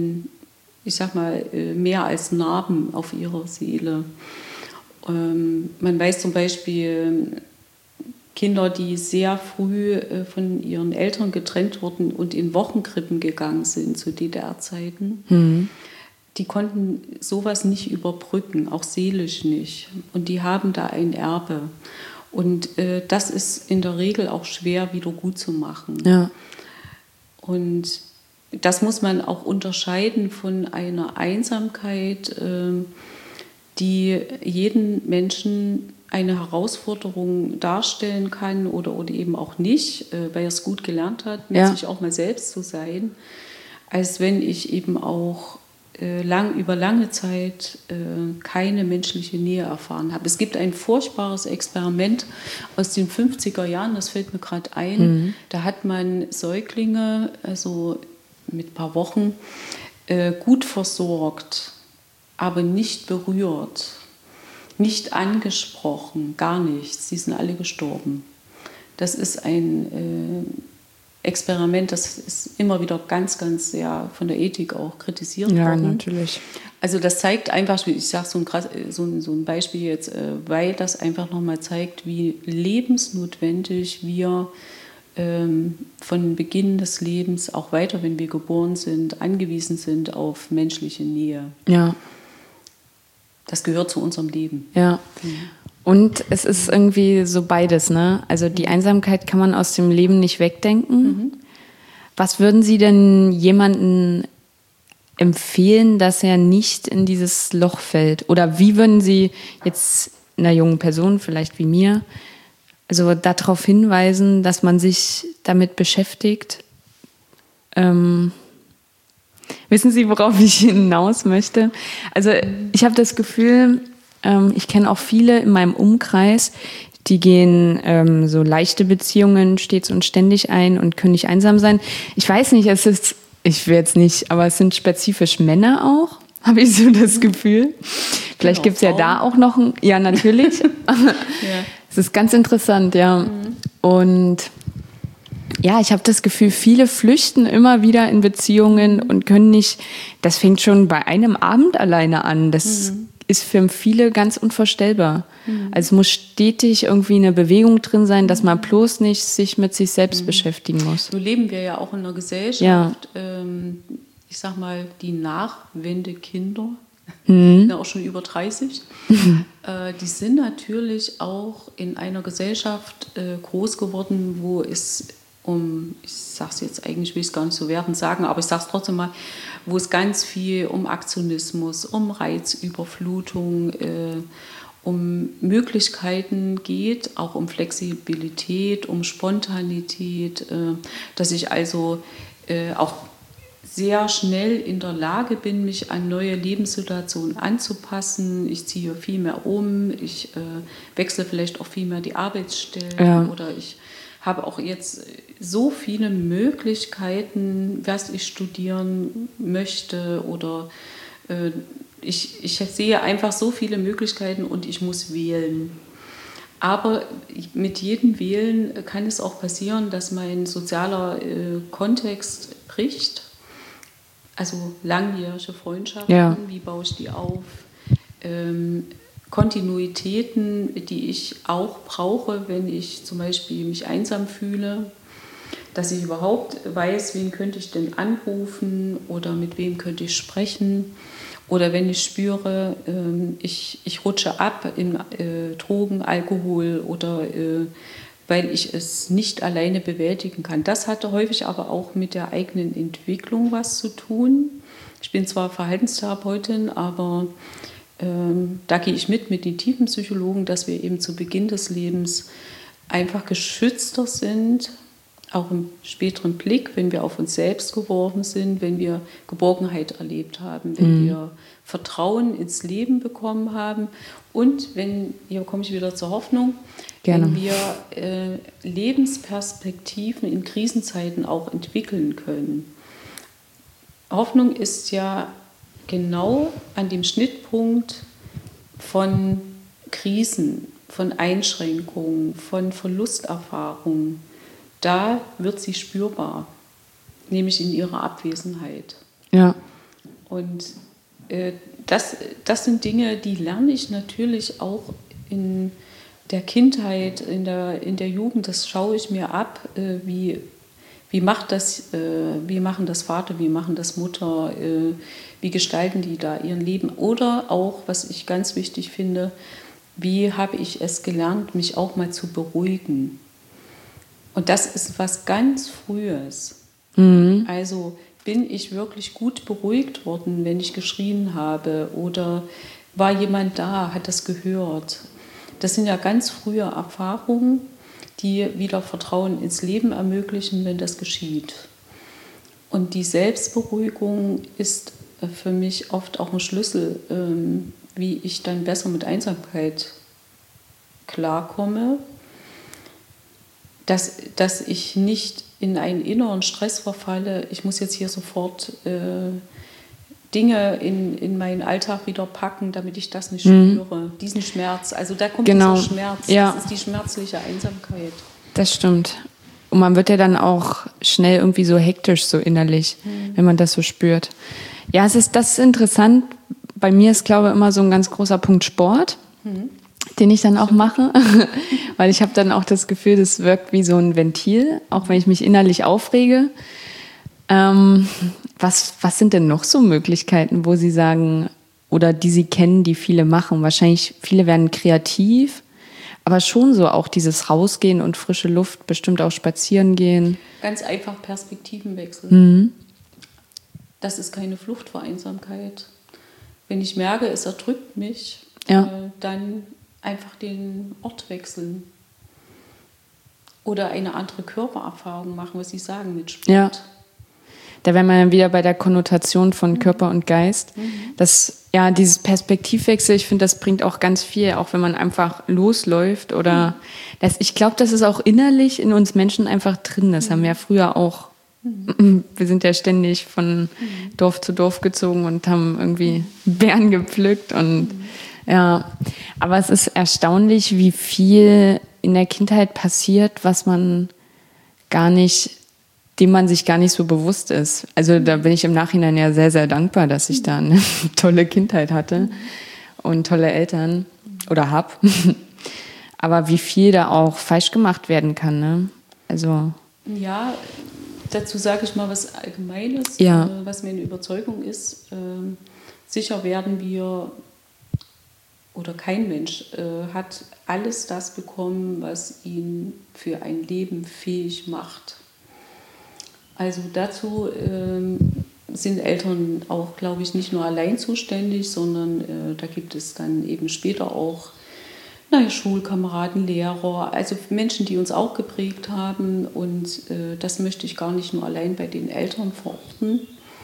mehr als Narben auf ihrer Seele. Man weiß zum Beispiel Kinder, die sehr früh von ihren Eltern getrennt wurden und in Wochenkrippen gegangen sind zu DDR-Zeiten. Die konnten sowas nicht überbrücken, auch seelisch nicht. Und die haben da ein Erbe. Und das ist in der Regel auch schwer wieder gut zu machen. Ja. Und das muss man auch unterscheiden von einer Einsamkeit, die jeden Menschen eine Herausforderung darstellen kann oder eben auch nicht, weil er es gut gelernt hat, mit sich auch mal selbst zu sein, als wenn ich eben auch über lange Zeit keine menschliche Nähe erfahren habe. Es gibt ein furchtbares Experiment aus den 50er Jahren, das fällt mir gerade ein. Da hat man Säuglinge, also mit ein paar Wochen, gut versorgt, aber nicht berührt, nicht angesprochen, gar nichts. Sie sind alle gestorben. Das ist ein Experiment, das ist immer wieder ganz, ganz sehr von der Ethik auch kritisiert worden. Ja, natürlich. Also das zeigt einfach, ich sage so ein Beispiel jetzt, weil das einfach nochmal zeigt, wie lebensnotwendig wir von Beginn des Lebens, auch weiter, wenn wir geboren sind, angewiesen sind auf menschliche Nähe. Ja. Das gehört zu unserem Leben. Ja. Und es ist irgendwie so beides, ne? Also die Einsamkeit kann man aus dem Leben nicht wegdenken. Was würden Sie denn jemandem empfehlen, dass er nicht in dieses Loch fällt? Oder wie würden Sie jetzt einer jungen Person, vielleicht wie mir, also darauf hinweisen, dass man sich damit beschäftigt. Wissen Sie, worauf ich hinaus möchte? Also ich habe das Gefühl, ich kenne auch viele in meinem Umkreis, die gehen so leichte Beziehungen stets und ständig ein und können nicht einsam sein. Ich weiß nicht, ich will jetzt nicht, aber es sind spezifisch Männer auch, habe ich so das Gefühl. Vielleicht gibt es ja da auch noch ja, natürlich. Es ist ganz interessant, ja. Und ja, ich habe das Gefühl, viele flüchten immer wieder in Beziehungen und können nicht, das fängt schon bei einem Abend alleine an. Das ist für viele ganz unvorstellbar. Also es muss stetig irgendwie eine Bewegung drin sein, dass man bloß nicht sich mit sich selbst beschäftigen muss. Nun leben wir ja auch in einer Gesellschaft, ich sag mal, die Nachwendekinder, auch schon über 30, die sind natürlich auch in einer Gesellschaft groß geworden, wo es ich sage es jetzt eigentlich, will ich es gar nicht so wertend sagen, aber ich sage es trotzdem mal, wo es ganz viel um Aktionismus, um Reizüberflutung, um Möglichkeiten geht, auch um Flexibilität, um Spontanität, dass ich also auch sehr schnell in der Lage bin, mich an neue Lebenssituationen anzupassen. Ich ziehe viel mehr um, ich wechsle vielleicht auch viel mehr die Arbeitsstellen oder ich habe auch jetzt so viele Möglichkeiten, was ich studieren möchte oder ich sehe einfach so viele Möglichkeiten und ich muss wählen. Aber mit jedem Wählen kann es auch passieren, dass mein sozialer Kontext bricht. Also langjährige Freundschaften, wie baue ich die auf? Kontinuitäten, die ich auch brauche, wenn ich zum Beispiel mich einsam fühle, dass ich überhaupt weiß, wen könnte ich denn anrufen oder mit wem könnte ich sprechen. Oder wenn ich spüre, ich rutsche ab in Drogen, Alkohol oder weil ich es nicht alleine bewältigen kann. Das hatte häufig aber auch mit der eigenen Entwicklung was zu tun. Ich bin zwar Verhaltenstherapeutin, aber da gehe ich mit den Tiefenpsychologen, dass wir eben zu Beginn des Lebens einfach geschützter sind, auch im späteren Blick, wenn wir auf uns selbst geworfen sind, wenn wir Geborgenheit erlebt haben, wenn wir Vertrauen ins Leben bekommen haben und hier komme ich wieder zur Hoffnung, wenn wir Lebensperspektiven in Krisenzeiten auch entwickeln können. Hoffnung ist ja genau an dem Schnittpunkt von Krisen, von Einschränkungen, von Verlusterfahrungen. Da wird sie spürbar, nämlich in ihrer Abwesenheit. Ja. Und das sind Dinge, die lerne ich natürlich auch in der Kindheit, in der Jugend. Das schaue ich mir ab, wie machen das Vater, wie machen das Mutter, wie gestalten die da ihr Leben? Oder auch, was ich ganz wichtig finde, wie habe ich es gelernt, mich auch mal zu beruhigen? Und das ist was ganz Frühes. Also bin ich wirklich gut beruhigt worden, wenn ich geschrien habe? Oder war jemand da, hat das gehört? Das sind ja ganz frühe Erfahrungen, die wieder Vertrauen ins Leben ermöglichen, wenn das geschieht. Und die Selbstberuhigung ist für mich oft auch ein Schlüssel, wie ich dann besser mit Einsamkeit klarkomme, dass ich nicht in einen inneren Stress verfalle, ich muss jetzt hier sofort Dinge in meinen Alltag wieder packen, damit ich das nicht spüre. Diesen Schmerz, also da kommt dieser Schmerz, das ist die schmerzliche Einsamkeit. Das stimmt. Und man wird ja dann auch schnell irgendwie so hektisch, so innerlich, wenn man das so spürt. Ja, das ist interessant. Bei mir ist, glaube ich, immer so ein ganz großer Punkt Sport, den ich dann auch mache, weil ich habe dann auch das Gefühl, das wirkt wie so ein Ventil, auch wenn ich mich innerlich aufrege. Was sind denn noch so Möglichkeiten, wo Sie sagen, oder die Sie kennen, die viele machen? Wahrscheinlich viele werden kreativ, aber schon so auch dieses Rausgehen und frische Luft, bestimmt auch spazieren gehen. Ganz einfach Perspektivenwechsel. Das ist keine Flucht vor Einsamkeit. Wenn ich merke, es erdrückt mich, dann einfach den Ort wechseln. Oder eine andere Körpererfahrung machen, was Sie sagen mit Sport. Ja. Da wären wir dann wieder bei der Konnotation von Körper und Geist. Das, ja, dieses Perspektivwechsel, ich finde, das bringt auch ganz viel, auch wenn man einfach losläuft oder ich glaube, das ist auch innerlich in uns Menschen einfach drin. Das haben wir ja früher auch. Wir sind ja ständig von Dorf zu Dorf gezogen und haben irgendwie Beeren gepflückt und ja, aber es ist erstaunlich, wie viel in der Kindheit passiert, was man gar nicht, dem man sich gar nicht so bewusst ist. Also da bin ich im Nachhinein ja sehr, sehr dankbar, dass ich da eine tolle Kindheit hatte und tolle Eltern oder hab. Aber wie viel da auch falsch gemacht werden kann, ne? Also ja, dazu sage ich mal was Allgemeines, was meine Überzeugung ist. Sicher werden wir, oder kein Mensch hat alles das bekommen, was ihn für ein Leben fähig macht. Also dazu sind Eltern auch, glaube ich, nicht nur allein zuständig, sondern da gibt es dann eben später auch Schulkameraden, Lehrer, also Menschen, die uns auch geprägt haben. Und das möchte ich gar nicht nur allein bei den Eltern verorten.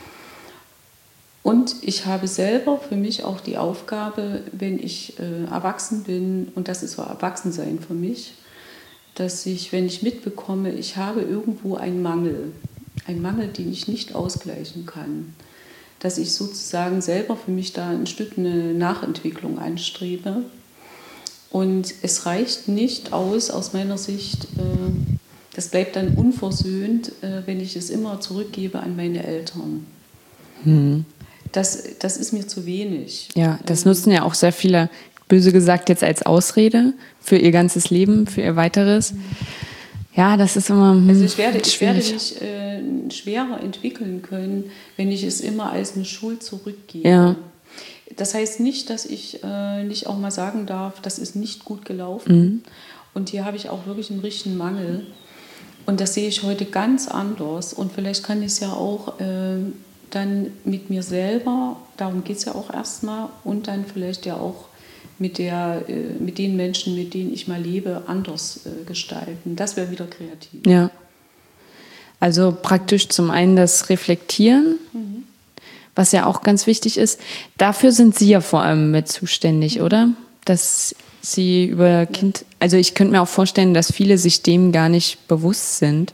Und ich habe selber für mich auch die Aufgabe, wenn ich erwachsen bin, und das ist so Erwachsensein für mich, dass ich, wenn ich mitbekomme, ich habe irgendwo einen Mangel, den ich nicht ausgleichen kann, dass ich sozusagen selber für mich da ein Stück eine Nachentwicklung anstrebe. Und es reicht nicht aus meiner Sicht, das bleibt dann unversöhnt, wenn ich es immer zurückgebe an meine Eltern. Das ist mir zu wenig. Ja, das nutzen ja auch sehr viele, böse gesagt, jetzt als Ausrede für ihr ganzes Leben, für ihr weiteres. Ja, das ist immer also ich werde mich schwerer entwickeln können, wenn ich es immer als eine Schuld zurückgebe. Ja. Das heißt nicht, dass ich nicht auch mal sagen darf, das ist nicht gut gelaufen. Und hier habe ich auch wirklich einen richtigen Mangel. Und das sehe ich heute ganz anders. Und vielleicht kann ich es ja auch dann mit mir selber, darum geht es ja auch erstmal, und dann vielleicht ja auch mit den Menschen, mit denen ich mal lebe, anders gestalten. Das wäre wieder kreativ. Ja. Also praktisch zum einen das Reflektieren, was ja auch ganz wichtig ist. Dafür sind Sie ja vor allem mit zuständig, oder? Dass Sie über Kind... Also ich könnte mir auch vorstellen, dass viele sich dem gar nicht bewusst sind,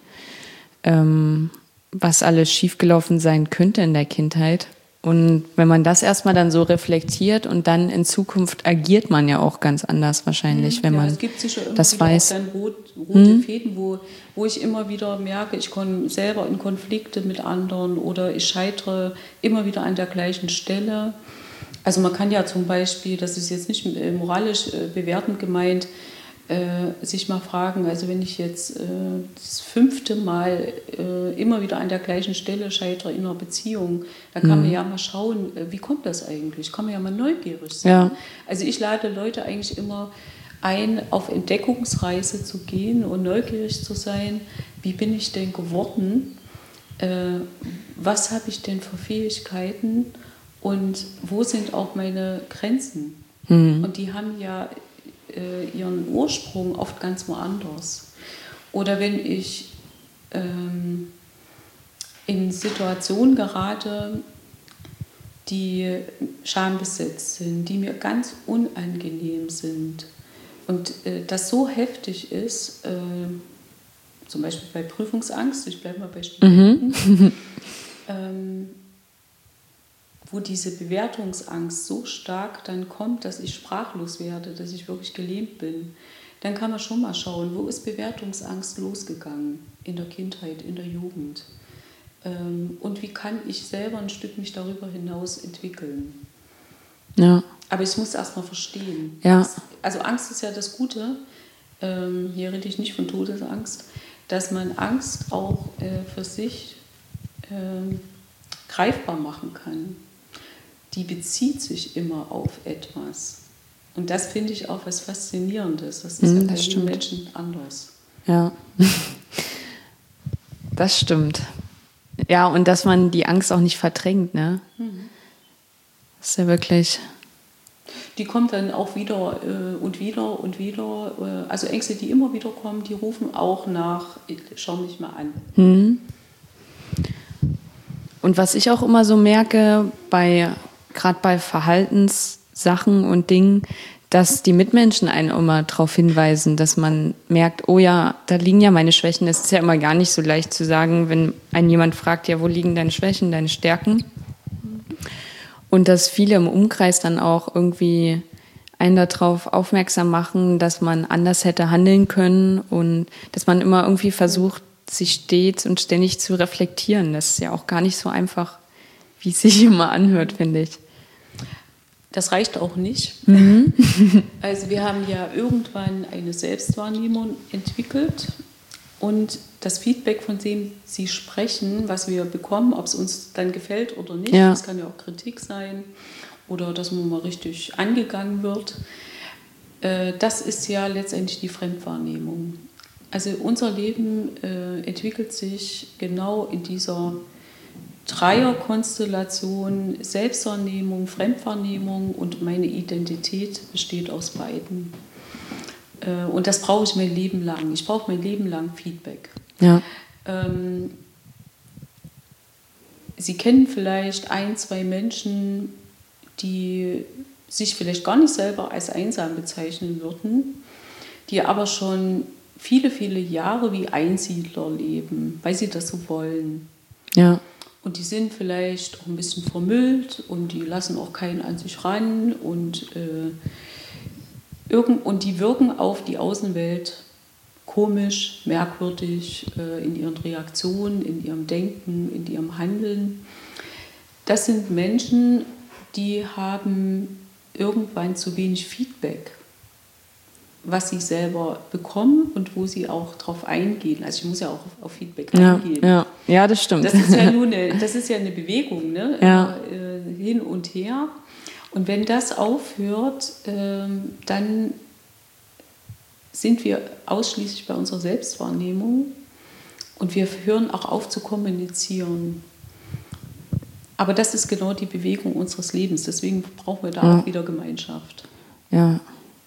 was alles schiefgelaufen sein könnte in der Kindheit. Und wenn man das erstmal dann so reflektiert und dann in Zukunft agiert man ja auch ganz anders wahrscheinlich, wenn man es gibt sicher immer das wieder weiß. auch dann rote Fäden, wo ich immer wieder merke, ich komme selber in Konflikte mit anderen oder ich scheitere immer wieder an der gleichen Stelle. Also man kann ja zum Beispiel, das ist jetzt nicht moralisch bewertend gemeint, sich mal fragen, also wenn ich jetzt das 5. Mal immer wieder an der gleichen Stelle scheitere in einer Beziehung, da kann man ja mal schauen, wie kommt das eigentlich? Kann man ja mal neugierig sein. Ja. Also ich lade Leute eigentlich immer ein, auf Entdeckungsreise zu gehen und neugierig zu sein, wie bin ich denn geworden, was habe ich denn für Fähigkeiten und wo sind auch meine Grenzen? Und die haben ja ihren Ursprung oft ganz woanders. Oder wenn ich in Situationen gerate, die schambesetzt sind, die mir ganz unangenehm sind und das so heftig ist, zum Beispiel bei Prüfungsangst, ich bleibe mal bei Studenten, wo diese Bewertungsangst so stark dann kommt, dass ich sprachlos werde, dass ich wirklich gelähmt bin, dann kann man schon mal schauen, wo ist Bewertungsangst losgegangen in der Kindheit, in der Jugend. Und wie kann ich selber ein Stück mich darüber hinaus entwickeln. Ja. Aber ich muss erst mal verstehen. Ja. Also Angst ist ja das Gute, hier rede ich nicht von Todesangst, dass man Angst auch für sich greifbar machen kann. Die bezieht sich immer auf etwas. Und das finde ich auch was Faszinierendes. Das ist ja bei jedem Menschen anders. Ja, das stimmt. Ja, und dass man die Angst auch nicht verdrängt, ne? Das ist ja wirklich... die kommt dann auch wieder und wieder und wieder. Also Ängste, die immer wieder kommen, die rufen auch nach, schau mich mal an. Und was ich auch immer so merke, gerade bei Verhaltenssachen und Dingen, dass die Mitmenschen einen immer darauf hinweisen, dass man merkt, oh ja, da liegen ja meine Schwächen. Es ist ja immer gar nicht so leicht zu sagen, wenn einen jemand fragt, ja, wo liegen deine Schwächen, deine Stärken? Und dass viele im Umkreis dann auch irgendwie einen darauf aufmerksam machen, dass man anders hätte handeln können und dass man immer irgendwie versucht, sich stets und ständig zu reflektieren. Das ist ja auch gar nicht so einfach, wie es sich immer anhört, finde ich. Das reicht auch nicht. Also wir haben ja irgendwann eine Selbstwahrnehmung entwickelt und das Feedback, von dem Sie sprechen, was wir bekommen, ob es uns dann gefällt oder nicht, das kann ja auch Kritik sein oder dass man mal richtig angegangen wird, das ist ja letztendlich die Fremdwahrnehmung. Also unser Leben entwickelt sich genau in dieser Dreierkonstellation, Selbstwahrnehmung, Fremdwahrnehmung und meine Identität besteht aus beiden. Und das brauche ich mein Leben lang. Ich brauche mein Leben lang Feedback. Ja. Sie kennen vielleicht 1, 2 Menschen, die sich vielleicht gar nicht selber als einsam bezeichnen würden, die aber schon viele, viele Jahre wie Einsiedler leben, weil sie das so wollen. Ja. Und die sind vielleicht auch ein bisschen vermüllt und die lassen auch keinen an sich ran und die wirken auf die Außenwelt komisch, merkwürdig in ihren Reaktionen, in ihrem Denken, in ihrem Handeln. Das sind Menschen, die haben irgendwann zu wenig Feedback, was sie selber bekommen und wo sie auch drauf eingehen. Also ich muss ja auch auf Feedback eingehen. Ja, das stimmt. Das ist ja eine Bewegung, ne? Ja. Hin und her. Und wenn das aufhört, dann sind wir ausschließlich bei unserer Selbstwahrnehmung und wir hören auch auf zu kommunizieren. Aber das ist genau die Bewegung unseres Lebens. Deswegen brauchen wir da auch wieder Gemeinschaft. Ja.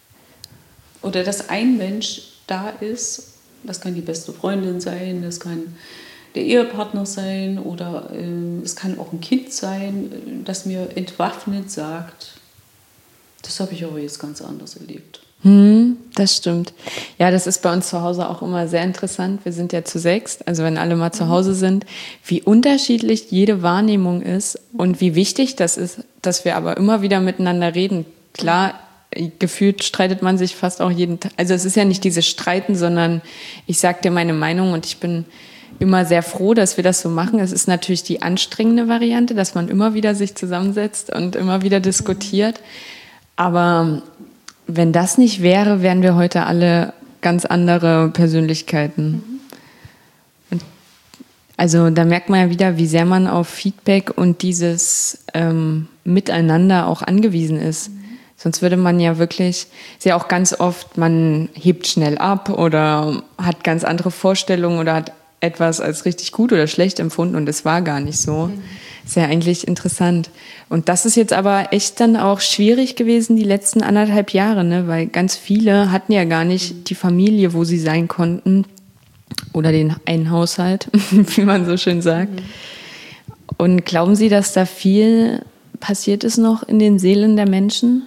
Oder dass ein Mensch da ist, das kann die beste Freundin sein, das kann der Ehepartner sein oder es kann auch ein Kind sein, das mir entwaffnet sagt, das habe ich aber jetzt ganz anders erlebt. Das stimmt. Ja, das ist bei uns zu Hause auch immer sehr interessant. Wir sind ja zu 6, also wenn alle mal zu Hause sind, wie unterschiedlich jede Wahrnehmung ist und wie wichtig das ist, dass wir aber immer wieder miteinander reden. Klar, gefühlt streitet man sich fast auch jeden Tag. Also es ist ja nicht dieses Streiten, sondern ich sage dir meine Meinung und ich bin immer sehr froh, dass wir das so machen. Es ist natürlich die anstrengende Variante, dass man immer wieder sich zusammensetzt und immer wieder diskutiert. Aber wenn das nicht wäre, wären wir heute alle ganz andere Persönlichkeiten. Und also da merkt man ja wieder, wie sehr man auf Feedback und dieses Miteinander auch angewiesen ist. Sonst würde man ja wirklich, ist ja auch ganz oft, man hebt schnell ab oder hat ganz andere Vorstellungen oder hat etwas als richtig gut oder schlecht empfunden und es war gar nicht so. Ist ja eigentlich interessant. Und das ist jetzt aber echt dann auch schwierig gewesen, die letzten 1,5 Jahre, ne? Weil ganz viele hatten ja gar nicht die Familie, wo sie sein konnten oder den einen Haushalt, wie man so schön sagt. Und glauben Sie, dass da viel passiert ist noch in den Seelen der Menschen?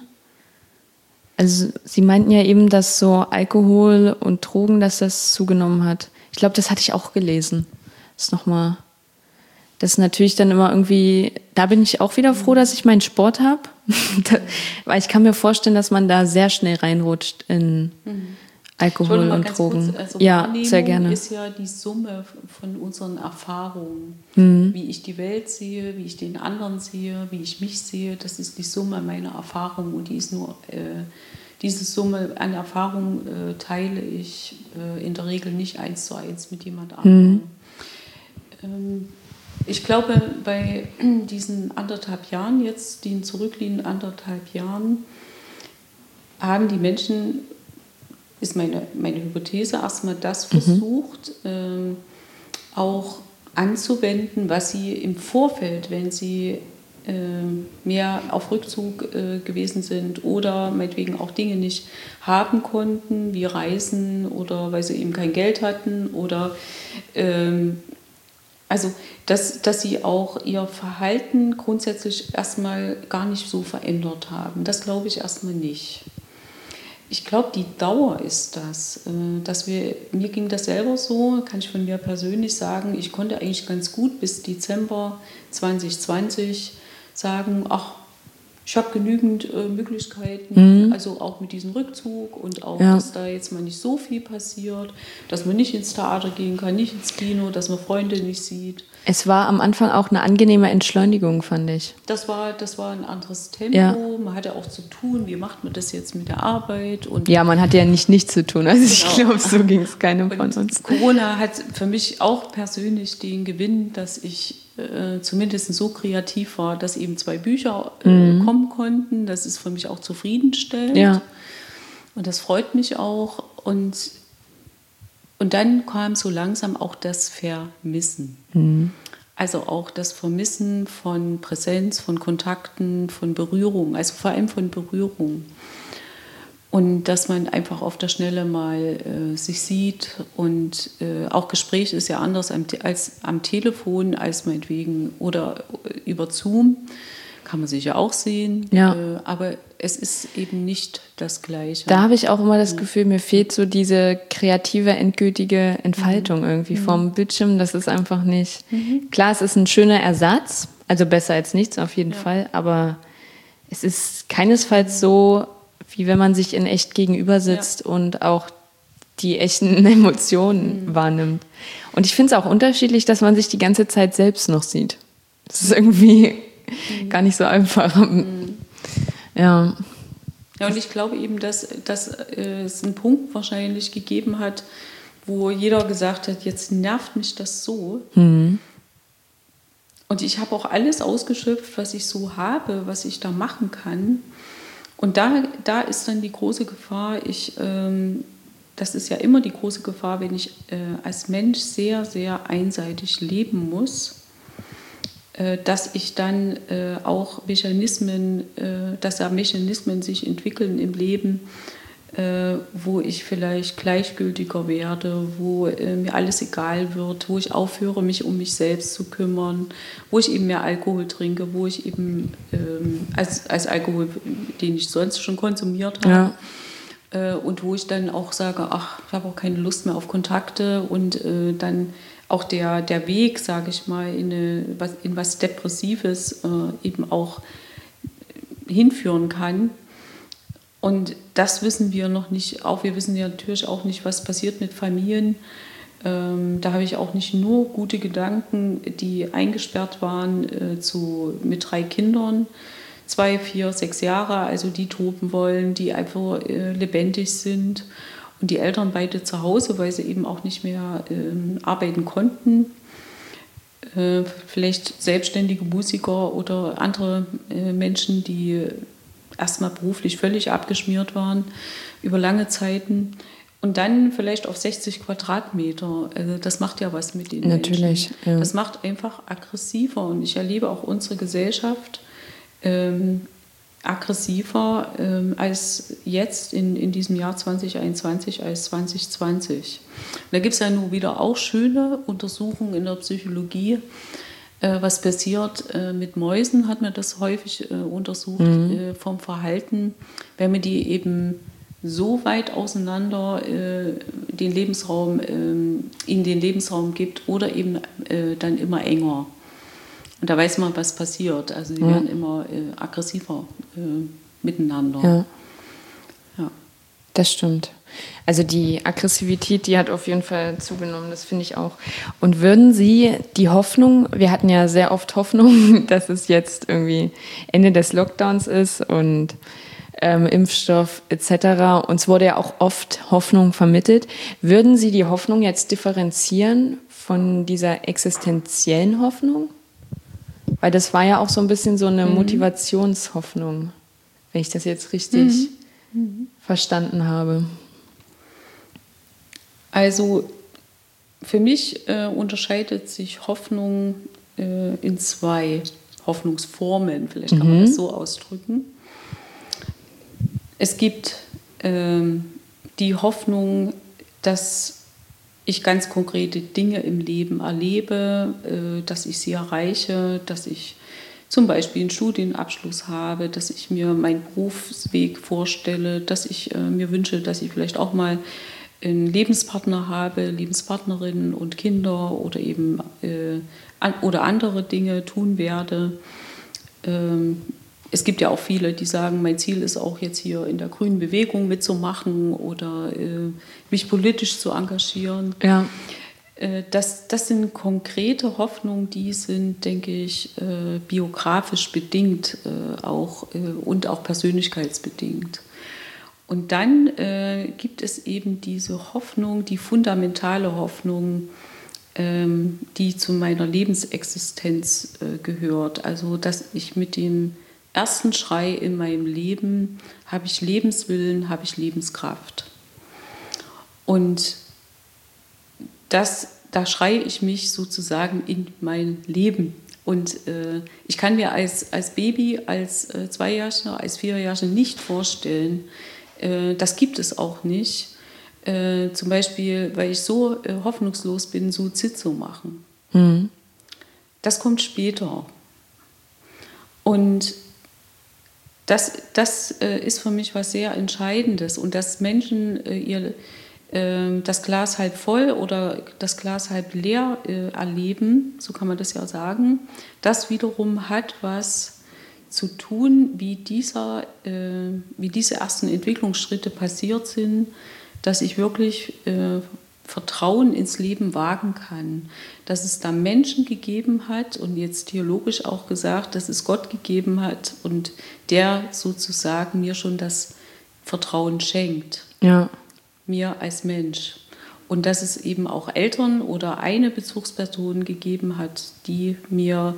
Also Sie meinten ja eben, dass so Alkohol und Drogen, dass das zugenommen hat. Ich glaube, das hatte ich auch gelesen. Das ist natürlich dann immer irgendwie, da bin ich auch wieder froh, dass ich meinen Sport habe. Weil ich kann mir vorstellen, dass man da sehr schnell reinrutscht in Alkohol und Drogen. Kurz, also ja, Wahrnehmung sehr gerne. Ist ja die Summe von unseren Erfahrungen. Wie ich die Welt sehe, wie ich den anderen sehe, wie ich mich sehe, das ist die Summe meiner Erfahrungen und die ist nur, diese Summe an Erfahrungen teile ich in der Regel nicht 1:1 mit jemand anderem. Ich glaube, bei diesen 1,5 Jahren jetzt, den zurückliegenden 1,5 Jahren, haben die Menschen, ist meine Hypothese, erstmal das versucht, auch anzuwenden, was sie im Vorfeld, wenn sie mehr auf Rückzug gewesen sind oder meinetwegen auch Dinge nicht haben konnten, wie Reisen oder weil sie eben kein Geld hatten oder also dass sie auch ihr Verhalten grundsätzlich erstmal gar nicht so verändert haben. Das glaube ich erstmal nicht. Ich glaube, die Dauer ist das, mir ging das selber so, kann ich von mir persönlich sagen, ich konnte eigentlich ganz gut bis Dezember 2020 sagen, ach, ich habe genügend Möglichkeiten, also auch mit diesem Rückzug und auch, dass da jetzt mal nicht so viel passiert, dass man nicht ins Theater gehen kann, nicht ins Kino, dass man Freunde nicht sieht. Es war am Anfang auch eine angenehme Entschleunigung, fand ich. Das war ein anderes Tempo, man hatte auch zu tun, wie macht man das jetzt mit der Arbeit? Und ja, man hatte ja nichts zu tun, also ich glaube, so ging es keinem von uns. Corona hat für mich auch persönlich den Gewinn, dass ich zumindest so kreativ war, dass eben 2 Bücher kommen konnten. Das ist für mich auch zufriedenstellend. Ja. Und das freut mich auch. Und dann kam so langsam auch das Vermissen. Also auch das Vermissen von Präsenz, von Kontakten, von Berührung, also vor allem von Berührung. Und dass man einfach auf der Schnelle mal sich sieht und auch Gespräch ist ja anders als am Telefon, als meinetwegen oder über Zoom, kann man sich ja auch sehen, aber es ist eben nicht das Gleiche. Da habe ich auch immer das Gefühl, mir fehlt so diese kreative, endgültige Entfaltung irgendwie vom Bildschirm, das ist einfach nicht, klar, es ist ein schöner Ersatz, also besser als nichts auf jeden Fall, aber es ist keinesfalls so, wie wenn man sich in echt gegenüber sitzt und auch die echten Emotionen wahrnimmt. Und ich finde es auch unterschiedlich, dass man sich die ganze Zeit selbst noch sieht. Das ist irgendwie gar nicht so einfach. Ja. Ja, und ich glaube eben, dass es einen Punkt wahrscheinlich gegeben hat, wo jeder gesagt hat, jetzt nervt mich das so. Und ich habe auch alles ausgeschöpft, was ich so habe, was ich da machen kann. Und da ist dann die große Gefahr, das ist ja immer die große Gefahr, wenn ich als Mensch sehr, sehr einseitig leben muss, dass ich dann auch Mechanismen sich entwickeln im Leben, wo ich vielleicht gleichgültiger werde, wo mir alles egal wird, wo ich aufhöre, mich um mich selbst zu kümmern, wo ich eben mehr Alkohol trinke, wo ich eben als Alkohol, den ich sonst schon konsumiert habe, und wo ich dann auch sage, ach, ich habe auch keine Lust mehr auf Kontakte und dann auch der Weg, sage ich mal, in was Depressives eben auch hinführen kann. Und das wissen wir noch nicht. Auch wir wissen ja natürlich auch nicht, was passiert mit Familien. Da habe ich auch nicht nur gute Gedanken, die eingesperrt waren mit 3 Kindern, 2, 4, 6 Jahre, also die toben wollen, die einfach lebendig sind. Und die Eltern beide zu Hause, weil sie eben auch nicht mehr arbeiten konnten. Vielleicht selbstständige Musiker oder andere Menschen, die erstmal beruflich völlig abgeschmiert waren über lange Zeiten. Und dann vielleicht auf 60 Quadratmeter. Also das macht ja was mit den Natürlich, Menschen. ja. Das macht einfach aggressiver. Und ich erlebe auch unsere Gesellschaft aggressiver als jetzt in diesem Jahr 2021 als 2020. Und da gibt es ja nun wieder auch schöne Untersuchungen in der Psychologie. Was passiert mit Mäusen, hat man das häufig untersucht, vom Verhalten, wenn man die eben so weit auseinander in den Lebensraum gibt oder eben dann immer enger. Und da weiß man, was passiert. Also die werden immer aggressiver miteinander. Ja. Das stimmt. Also die Aggressivität, die hat auf jeden Fall zugenommen, das finde ich auch. Und würden Sie die Hoffnung, wir hatten ja sehr oft Hoffnung, dass es jetzt irgendwie Ende des Lockdowns ist und Impfstoff etc. Uns wurde ja auch oft Hoffnung vermittelt. Würden Sie die Hoffnung jetzt differenzieren von dieser existenziellen Hoffnung? Weil das war ja auch so ein bisschen so eine Motivationshoffnung, wenn ich das jetzt richtig verstanden habe. Also für mich unterscheidet sich Hoffnung in 2. Hoffnungsformen, vielleicht kann man das so ausdrücken. Es gibt die Hoffnung, dass ich ganz konkrete Dinge im Leben erlebe, dass ich sie erreiche, dass ich zum Beispiel einen Studienabschluss habe, dass ich mir meinen Berufsweg vorstelle, dass ich mir wünsche, dass ich vielleicht auch mal einen Lebenspartner habe, Lebenspartnerinnen und Kinder oder eben oder andere Dinge tun werde. Es gibt ja auch viele, die sagen, mein Ziel ist auch jetzt hier in der grünen Bewegung mitzumachen oder mich politisch zu engagieren. Ja. Das sind konkrete Hoffnungen, die sind, denke ich, biografisch bedingt und auch persönlichkeitsbedingt. Und dann gibt es eben diese Hoffnung, die fundamentale Hoffnung, die zu meiner Lebensexistenz gehört. Also, dass ich mit dem ersten Schrei in meinem Leben habe ich Lebenswillen, habe ich Lebenskraft. Und da schreie ich mich sozusagen in mein Leben. Und ich kann mir als Baby, als Zweijähriger, als Vierjähriger nicht vorstellen, das gibt es auch nicht, zum Beispiel, weil ich so hoffnungslos bin, Suizid zu machen. Mhm. Das kommt später. Und das ist für mich was sehr Entscheidendes. Und dass Menschen das Glas halb voll oder das Glas halb leer erleben, so kann man das ja sagen, das wiederum hat was zu tun, wie diese ersten Entwicklungsschritte passiert sind, dass ich wirklich Vertrauen ins Leben wagen kann, dass es da Menschen gegeben hat und jetzt theologisch auch gesagt, dass es Gott gegeben hat und der sozusagen mir schon das Vertrauen schenkt. Ja. Mir als Mensch. Und dass es eben auch Eltern oder eine Bezugsperson gegeben hat, die mir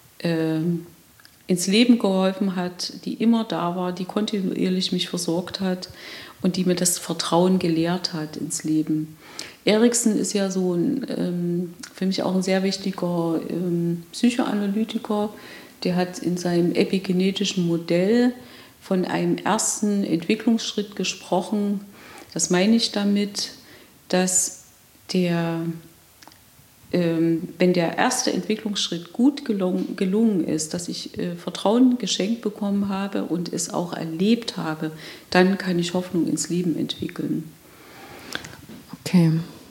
ins Leben geholfen hat, die immer da war, die kontinuierlich mich versorgt hat und die mir das Vertrauen gelehrt hat ins Leben. Erikson ist ja so für mich auch ein sehr wichtiger Psychoanalytiker. Der hat in seinem epigenetischen Modell von einem ersten Entwicklungsschritt gesprochen. Das meine ich damit, dass wenn der erste Entwicklungsschritt gut gelungen ist, dass ich Vertrauen geschenkt bekommen habe und es auch erlebt habe, dann kann ich Hoffnung ins Leben entwickeln. Okay.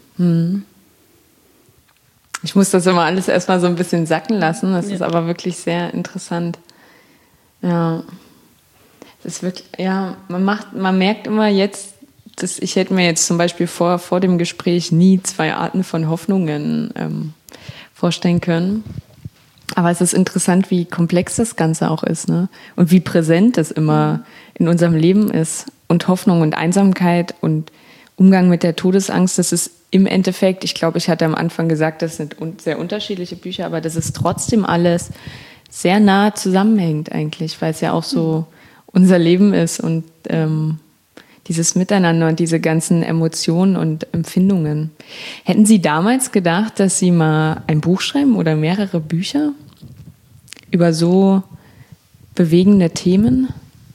Ich muss das immer alles erstmal so ein bisschen sacken lassen. Das ist aber wirklich sehr interessant. Ja. Das ist wirklich, ja, man merkt immer jetzt, ich hätte mir jetzt zum Beispiel vor dem Gespräch nie 2 Arten von Hoffnungen vorstellen können. Aber es ist interessant, wie komplex das Ganze auch ist, ne? Und wie präsent es immer in unserem Leben ist. Und Hoffnung und Einsamkeit und Umgang mit der Todesangst, das ist im Endeffekt, ich glaube, ich hatte am Anfang gesagt, das sind sehr unterschiedliche Bücher, aber das ist trotzdem alles sehr nah zusammenhängt eigentlich, weil es ja auch so unser Leben ist und dieses Miteinander und diese ganzen Emotionen und Empfindungen. Hätten Sie damals gedacht, dass Sie mal ein Buch schreiben oder mehrere Bücher über so bewegende Themen?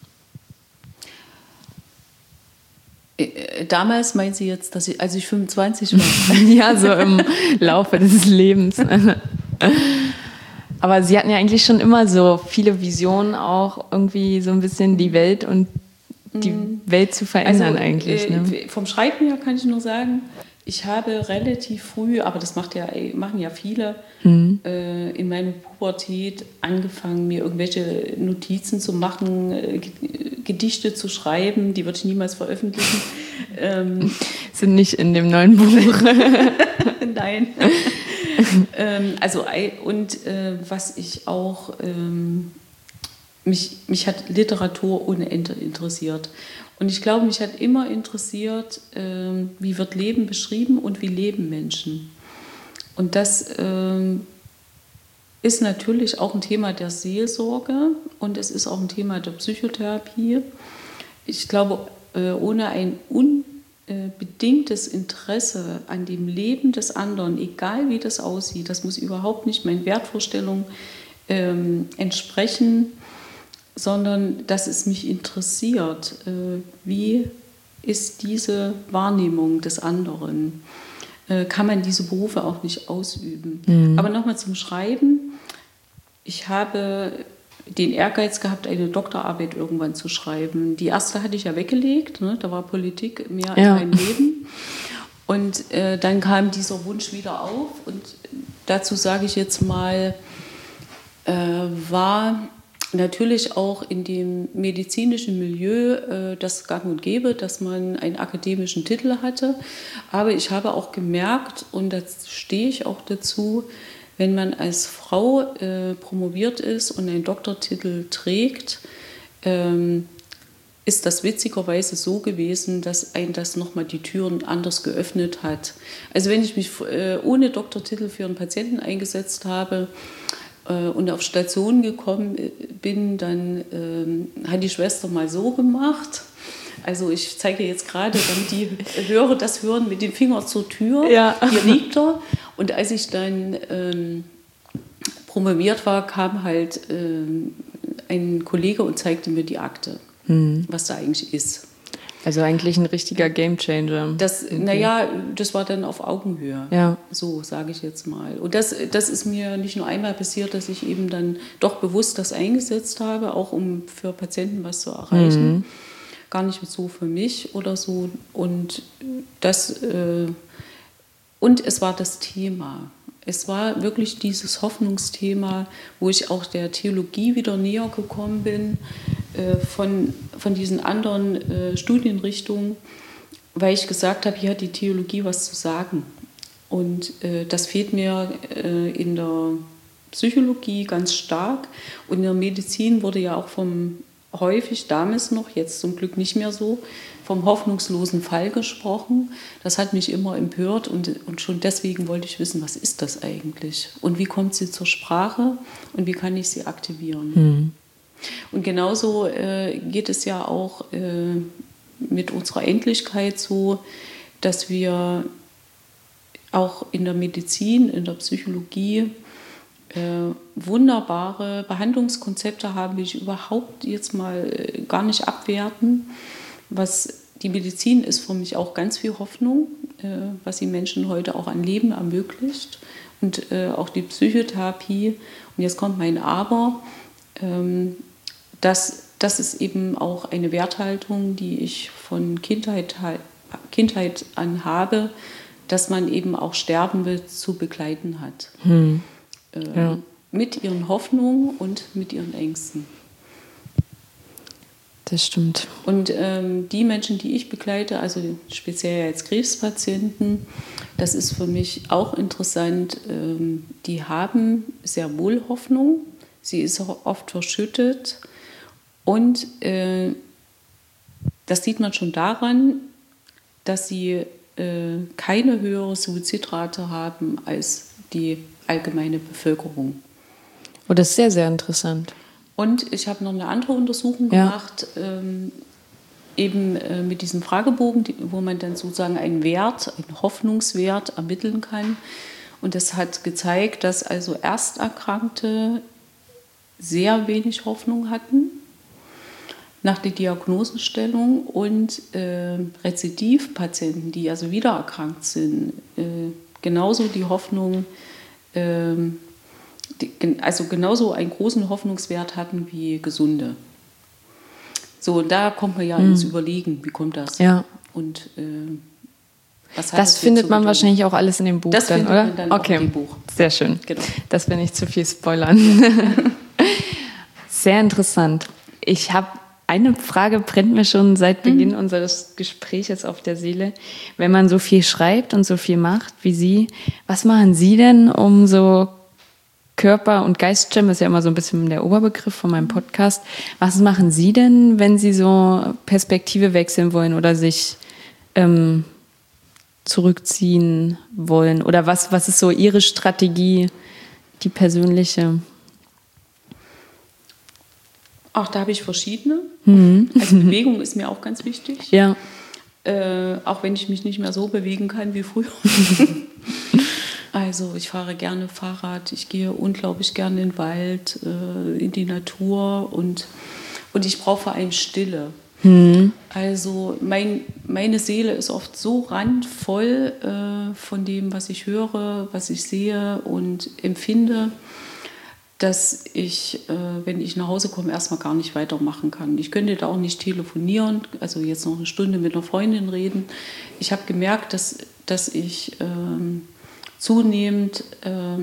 Damals meinen Sie jetzt, als ich 25 war? Ja, so im Laufe des Lebens. Aber Sie hatten ja eigentlich schon immer so viele Visionen, auch irgendwie so ein bisschen die Welt und die Welt zu verändern, also, eigentlich. Ne? Vom Schreiben her kann ich nur sagen, ich habe relativ früh, aber das machen ja viele, in meiner Pubertät angefangen, mir irgendwelche Notizen zu machen, Gedichte zu schreiben, die würde ich niemals veröffentlichen. Sind nicht in dem neuen Buch. Nein. Was ich auch... Mich hat Literatur ohne Ende interessiert. Und ich glaube, mich hat immer interessiert, wie wird Leben beschrieben und wie leben Menschen. Und das ist natürlich auch ein Thema der Seelsorge und es ist auch ein Thema der Psychotherapie. Ich glaube, ohne ein unbedingtes Interesse an dem Leben des anderen, egal wie das aussieht, das muss überhaupt nicht meine Wertvorstellung entsprechen, sondern dass es mich interessiert, wie ist diese Wahrnehmung des anderen. Kann man diese Berufe auch nicht ausüben. Aber nochmal zum Schreiben. Ich habe den Ehrgeiz gehabt, eine Doktorarbeit irgendwann zu schreiben. Die erste hatte ich ja weggelegt, ne? Da war Politik mehr als mein Leben. Und dann kam dieser Wunsch wieder auf. Und dazu sage ich jetzt mal, war natürlich auch in dem medizinischen Milieu das gang und gäbe, dass man einen akademischen Titel hatte. Aber ich habe auch gemerkt, und da stehe ich auch dazu, wenn man als Frau promoviert ist und einen Doktortitel trägt, ist das witzigerweise so gewesen, dass ein das nochmal die Türen anders geöffnet hat. Also wenn ich mich ohne Doktortitel für einen Patienten eingesetzt habe, und auf Station gekommen bin, dann hat die Schwester mal so gemacht. Also ich zeige jetzt gerade, damit die Hörer das hören, mit dem Finger zur Tür. Ja. Hier liegt er. Und als ich dann promoviert war, kam halt ein Kollege und zeigte mir die Akte, was da eigentlich ist. Also eigentlich ein richtiger Gamechanger. Das war dann auf Augenhöhe. Ja. So sage ich jetzt mal. Und das ist mir nicht nur einmal passiert, dass ich eben dann doch bewusst das eingesetzt habe, auch um für Patienten was zu erreichen. Gar nicht so für mich oder so. Und es war das Thema. Es war wirklich dieses Hoffnungsthema, wo ich auch der Theologie wieder näher gekommen bin, von diesen anderen Studienrichtungen, weil ich gesagt habe, hier hat die Theologie was zu sagen. Und das fehlt mir in der Psychologie ganz stark. Und in der Medizin wurde ja auch häufig damals noch, jetzt zum Glück nicht mehr so, vom hoffnungslosen Fall gesprochen. Das hat mich immer empört und schon deswegen wollte ich wissen, was ist das eigentlich? Und wie kommt sie zur Sprache und wie kann ich sie aktivieren? Und genauso geht es ja auch mit unserer Endlichkeit so, dass wir auch in der Medizin, in der Psychologie wunderbare Behandlungskonzepte haben, will ich überhaupt jetzt mal gar nicht abwerten. Die Medizin ist für mich auch ganz viel Hoffnung, was die Menschen heute auch an Leben ermöglicht. Und auch die Psychotherapie. Und jetzt kommt mein Aber. Das ist eben auch eine Werthaltung, die ich von Kindheit an habe, dass man eben auch Sterbende zu begleiten hat. Mit ihren Hoffnungen und mit ihren Ängsten. Das stimmt. Und die Menschen, die ich begleite, also speziell als Krebspatienten, das ist für mich auch interessant, die haben sehr wohl Hoffnung, sie ist auch oft verschüttet und das sieht man schon daran, dass sie keine höhere Suizidrate haben als die allgemeine Bevölkerung. Oh, das ist sehr, sehr interessant. Und ich habe noch eine andere Untersuchung gemacht, eben mit diesem Fragebogen, wo man dann sozusagen einen Hoffnungswert ermitteln kann. Und das hat gezeigt, dass also Ersterkrankte sehr wenig Hoffnung hatten nach der Diagnosestellung und Rezidivpatienten, die also wiedererkrankt sind, genauso die Hoffnung, also genauso einen großen Hoffnungswert hatten wie Gesunde. So, und da kommt man ja ins Überlegen, wie kommt das? Ja. Und was hat das findet man wahrscheinlich auch alles in dem Buch, das dann, oder? Man dann auch in dem Buch. Sehr schön. Genau. Das will nicht zu viel spoilern. Sehr interessant. Ich habe eine Frage, brennt mir schon seit Beginn unseres Gesprächs auf der Seele. Wenn man so viel schreibt und so viel macht wie Sie, was machen Sie denn, um so Körper- und Geist-Jam ist ja immer so ein bisschen der Oberbegriff von meinem Podcast. Was machen Sie denn, wenn Sie so Perspektive wechseln wollen oder sich zurückziehen wollen? Oder was ist so Ihre Strategie, die persönliche? Ach, da habe ich verschiedene. Also Bewegung ist mir auch ganz wichtig. Ja. Auch wenn ich mich nicht mehr so bewegen kann wie früher. Also ich fahre gerne Fahrrad, ich gehe unglaublich gerne in den Wald, in die Natur und ich brauche vor allem Stille. Also meine Seele ist oft so randvoll von dem, was ich höre, was ich sehe und empfinde, dass ich, wenn ich nach Hause komme, erstmal gar nicht weitermachen kann. Ich könnte da auch nicht telefonieren, also jetzt noch eine Stunde mit einer Freundin reden. Ich habe gemerkt, dass ich zunehmend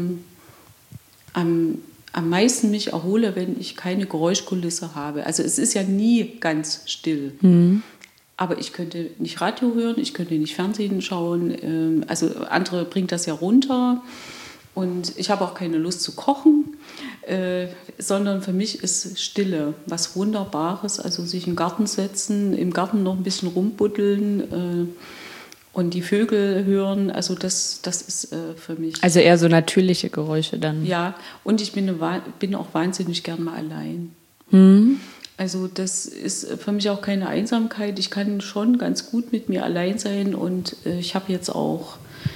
am meisten mich erhole, wenn ich keine Geräuschkulisse habe. Also es ist ja nie ganz still. Aber ich könnte nicht Radio hören, ich könnte nicht Fernsehen schauen. Also andere bringt das ja runter. Und ich habe auch keine Lust zu kochen, sondern für mich ist Stille was Wunderbares. Also sich in den Garten setzen, im Garten noch ein bisschen rumbuddeln und die Vögel hören. Also das ist für mich... Also eher so natürliche Geräusche dann. Ja, und ich bin auch wahnsinnig gern mal allein. Also das ist für mich auch keine Einsamkeit. Ich kann schon ganz gut mit mir allein sein und ich habe jetzt auch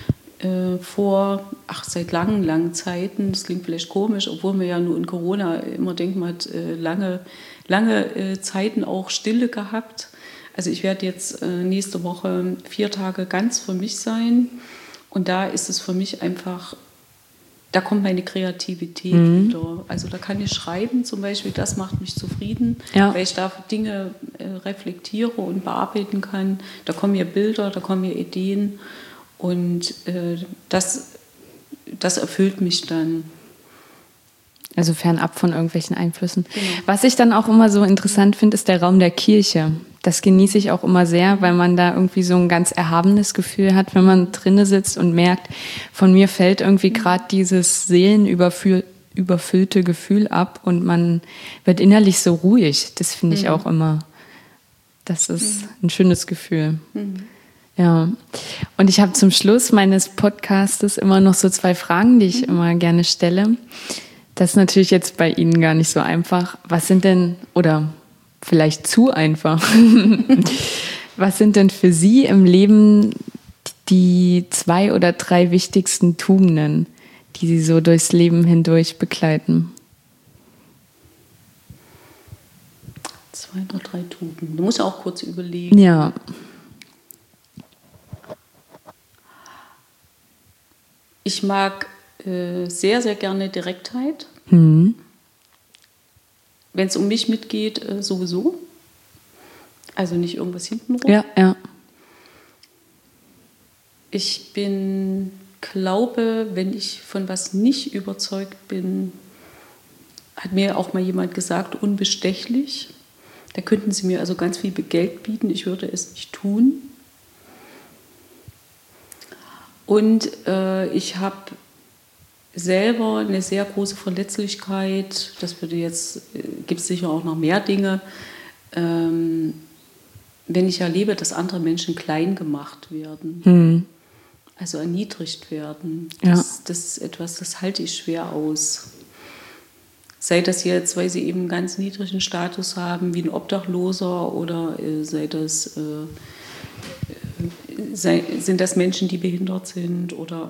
seit langen Zeiten, das klingt vielleicht komisch, obwohl man ja nur in Corona immer denkt, man hat lange Zeiten auch Stille gehabt. Also ich werde jetzt nächste Woche 4 Tage ganz für mich sein und da ist es für mich einfach, da kommt meine Kreativität wieder. Also da kann ich schreiben zum Beispiel, das macht mich zufrieden, weil ich da Dinge reflektiere und bearbeiten kann. Da kommen mir Bilder, da kommen mir Ideen. Und das erfüllt mich dann. Also fernab von irgendwelchen Einflüssen. Genau. Was ich dann auch immer so interessant finde, ist der Raum der Kirche. Das genieße ich auch immer sehr, weil man da irgendwie so ein ganz erhabenes Gefühl hat, wenn man drinne sitzt und merkt, von mir fällt irgendwie gerade dieses seelenüberfüllte Gefühl ab und man wird innerlich so ruhig. Das finde ich auch immer, das ist ein schönes Gefühl. Ja, und ich habe zum Schluss meines Podcastes immer noch so 2 Fragen, die ich immer gerne stelle. Das ist natürlich jetzt bei Ihnen gar nicht so einfach. Was sind denn, oder vielleicht zu einfach, was sind denn für Sie im Leben die 2 oder 3 wichtigsten Tugenden, die Sie so durchs Leben hindurch begleiten? 2 oder 3 Tugenden. Du musst auch kurz überlegen. Ja. Ich mag sehr, sehr gerne Direktheit. Wenn es um mich mitgeht, sowieso. Also nicht irgendwas hintenrum. Ja. Ich glaube, wenn ich von was nicht überzeugt bin, hat mir auch mal jemand gesagt, unbestechlich. Da könnten Sie mir also ganz viel Geld bieten, ich würde es nicht tun. Und ich habe selber eine sehr große Verletzlichkeit. Das gibt es sicher auch noch mehr Dinge. Wenn ich erlebe, dass andere Menschen klein gemacht werden, also erniedrigt werden, das ist etwas, das halte ich schwer aus. Sei das jetzt, weil sie eben einen ganz niedrigen Status haben, wie ein Obdachloser, oder sind das Menschen, die behindert sind, oder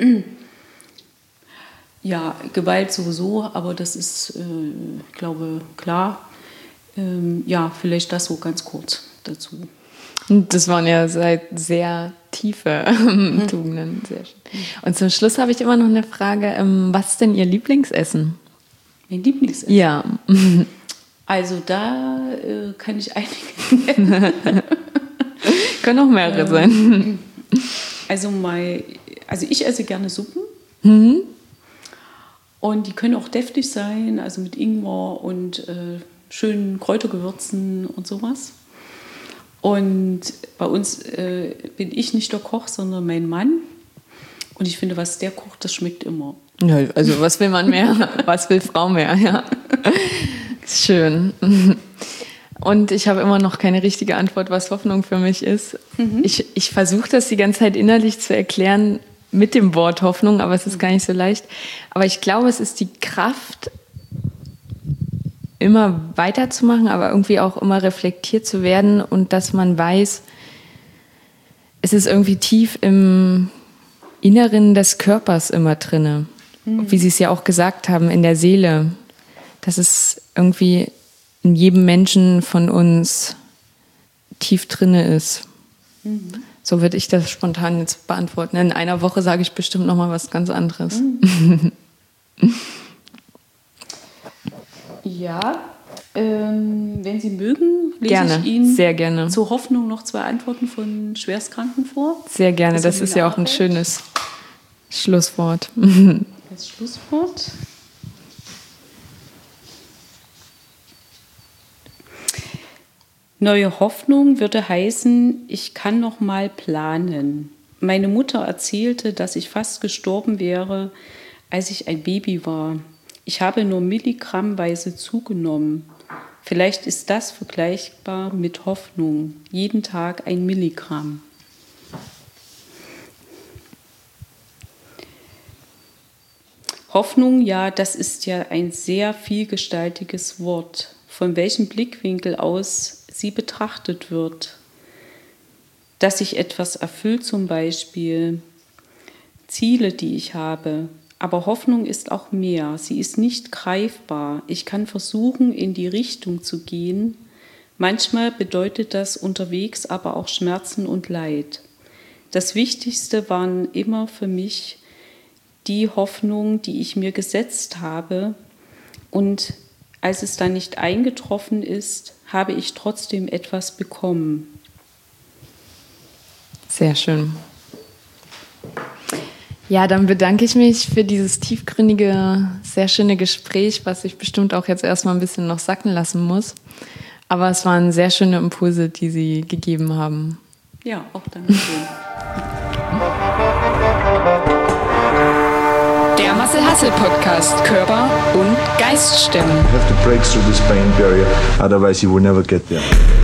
ja, Gewalt sowieso, aber das ist, ich glaube, klar. Ja, vielleicht das so ganz kurz dazu. Das waren ja sehr tiefe Tugenden. Sehr schön. Und zum Schluss habe ich immer noch eine Frage. Was ist denn Ihr Lieblingsessen? Mein Lieblingsessen? Ja. Also da kann ich einige nennen. Können auch mehrere sein. Also ich esse gerne Suppen. Und die können auch deftig sein, also mit Ingwer und schönen Kräutergewürzen und sowas. Und bei uns bin ich nicht der Koch, sondern mein Mann. Und ich finde, was der kocht, das schmeckt immer. Ja, also was will man mehr? Was will Frau mehr? Ja. Schön. Und ich habe immer noch keine richtige Antwort, was Hoffnung für mich ist. Ich versuche das die ganze Zeit innerlich zu erklären mit dem Wort Hoffnung, aber es ist gar nicht so leicht. Aber ich glaube, es ist die Kraft, immer weiterzumachen, aber irgendwie auch immer reflektiert zu werden und dass man weiß, es ist irgendwie tief im Inneren des Körpers immer drinne. Wie Sie es ja auch gesagt haben, in der Seele. Dass es irgendwie in jedem Menschen von uns tief drinne ist. So würde ich das spontan jetzt beantworten. In einer Woche sage ich bestimmt nochmal was ganz anderes. Ja, wenn Sie mögen, lese Gerne, ich Ihnen sehr gerne. zur Hoffnung noch 2 Antworten von Schwerstkranken vor. Sehr gerne, das ist ja auch ein Arbeit. schönes Schlusswort. Das Schlusswort. Neue Hoffnung würde heißen, ich kann noch mal planen. Meine Mutter erzählte, dass ich fast gestorben wäre, als ich ein Baby war. Ich habe nur milligrammweise zugenommen. Vielleicht ist das vergleichbar mit Hoffnung. Jeden Tag 1 Milligramm. Hoffnung, ja, das ist ja ein sehr vielgestaltiges Wort. Von welchem Blickwinkel aus sie betrachtet wird. Dass sich etwas erfüllt zum Beispiel, Ziele, die ich habe. Aber Hoffnung ist auch mehr. Sie ist nicht greifbar. Ich kann versuchen, in die Richtung zu gehen. Manchmal bedeutet das unterwegs aber auch Schmerzen und Leid. Das Wichtigste waren immer für mich die Hoffnung, die ich mir gesetzt habe. Und als es dann nicht eingetroffen ist, habe ich trotzdem etwas bekommen. Sehr schön. Ja, dann bedanke ich mich für dieses tiefgründige, sehr schöne Gespräch, was ich bestimmt auch jetzt erstmal ein bisschen noch sacken lassen muss. Aber es waren sehr schöne Impulse, die Sie gegeben haben. Ja, auch danke schön. Der Marcel Hassel Podcast, Körper und Geist stimmen. You have to break through this pain barrier, otherwise you will never get there.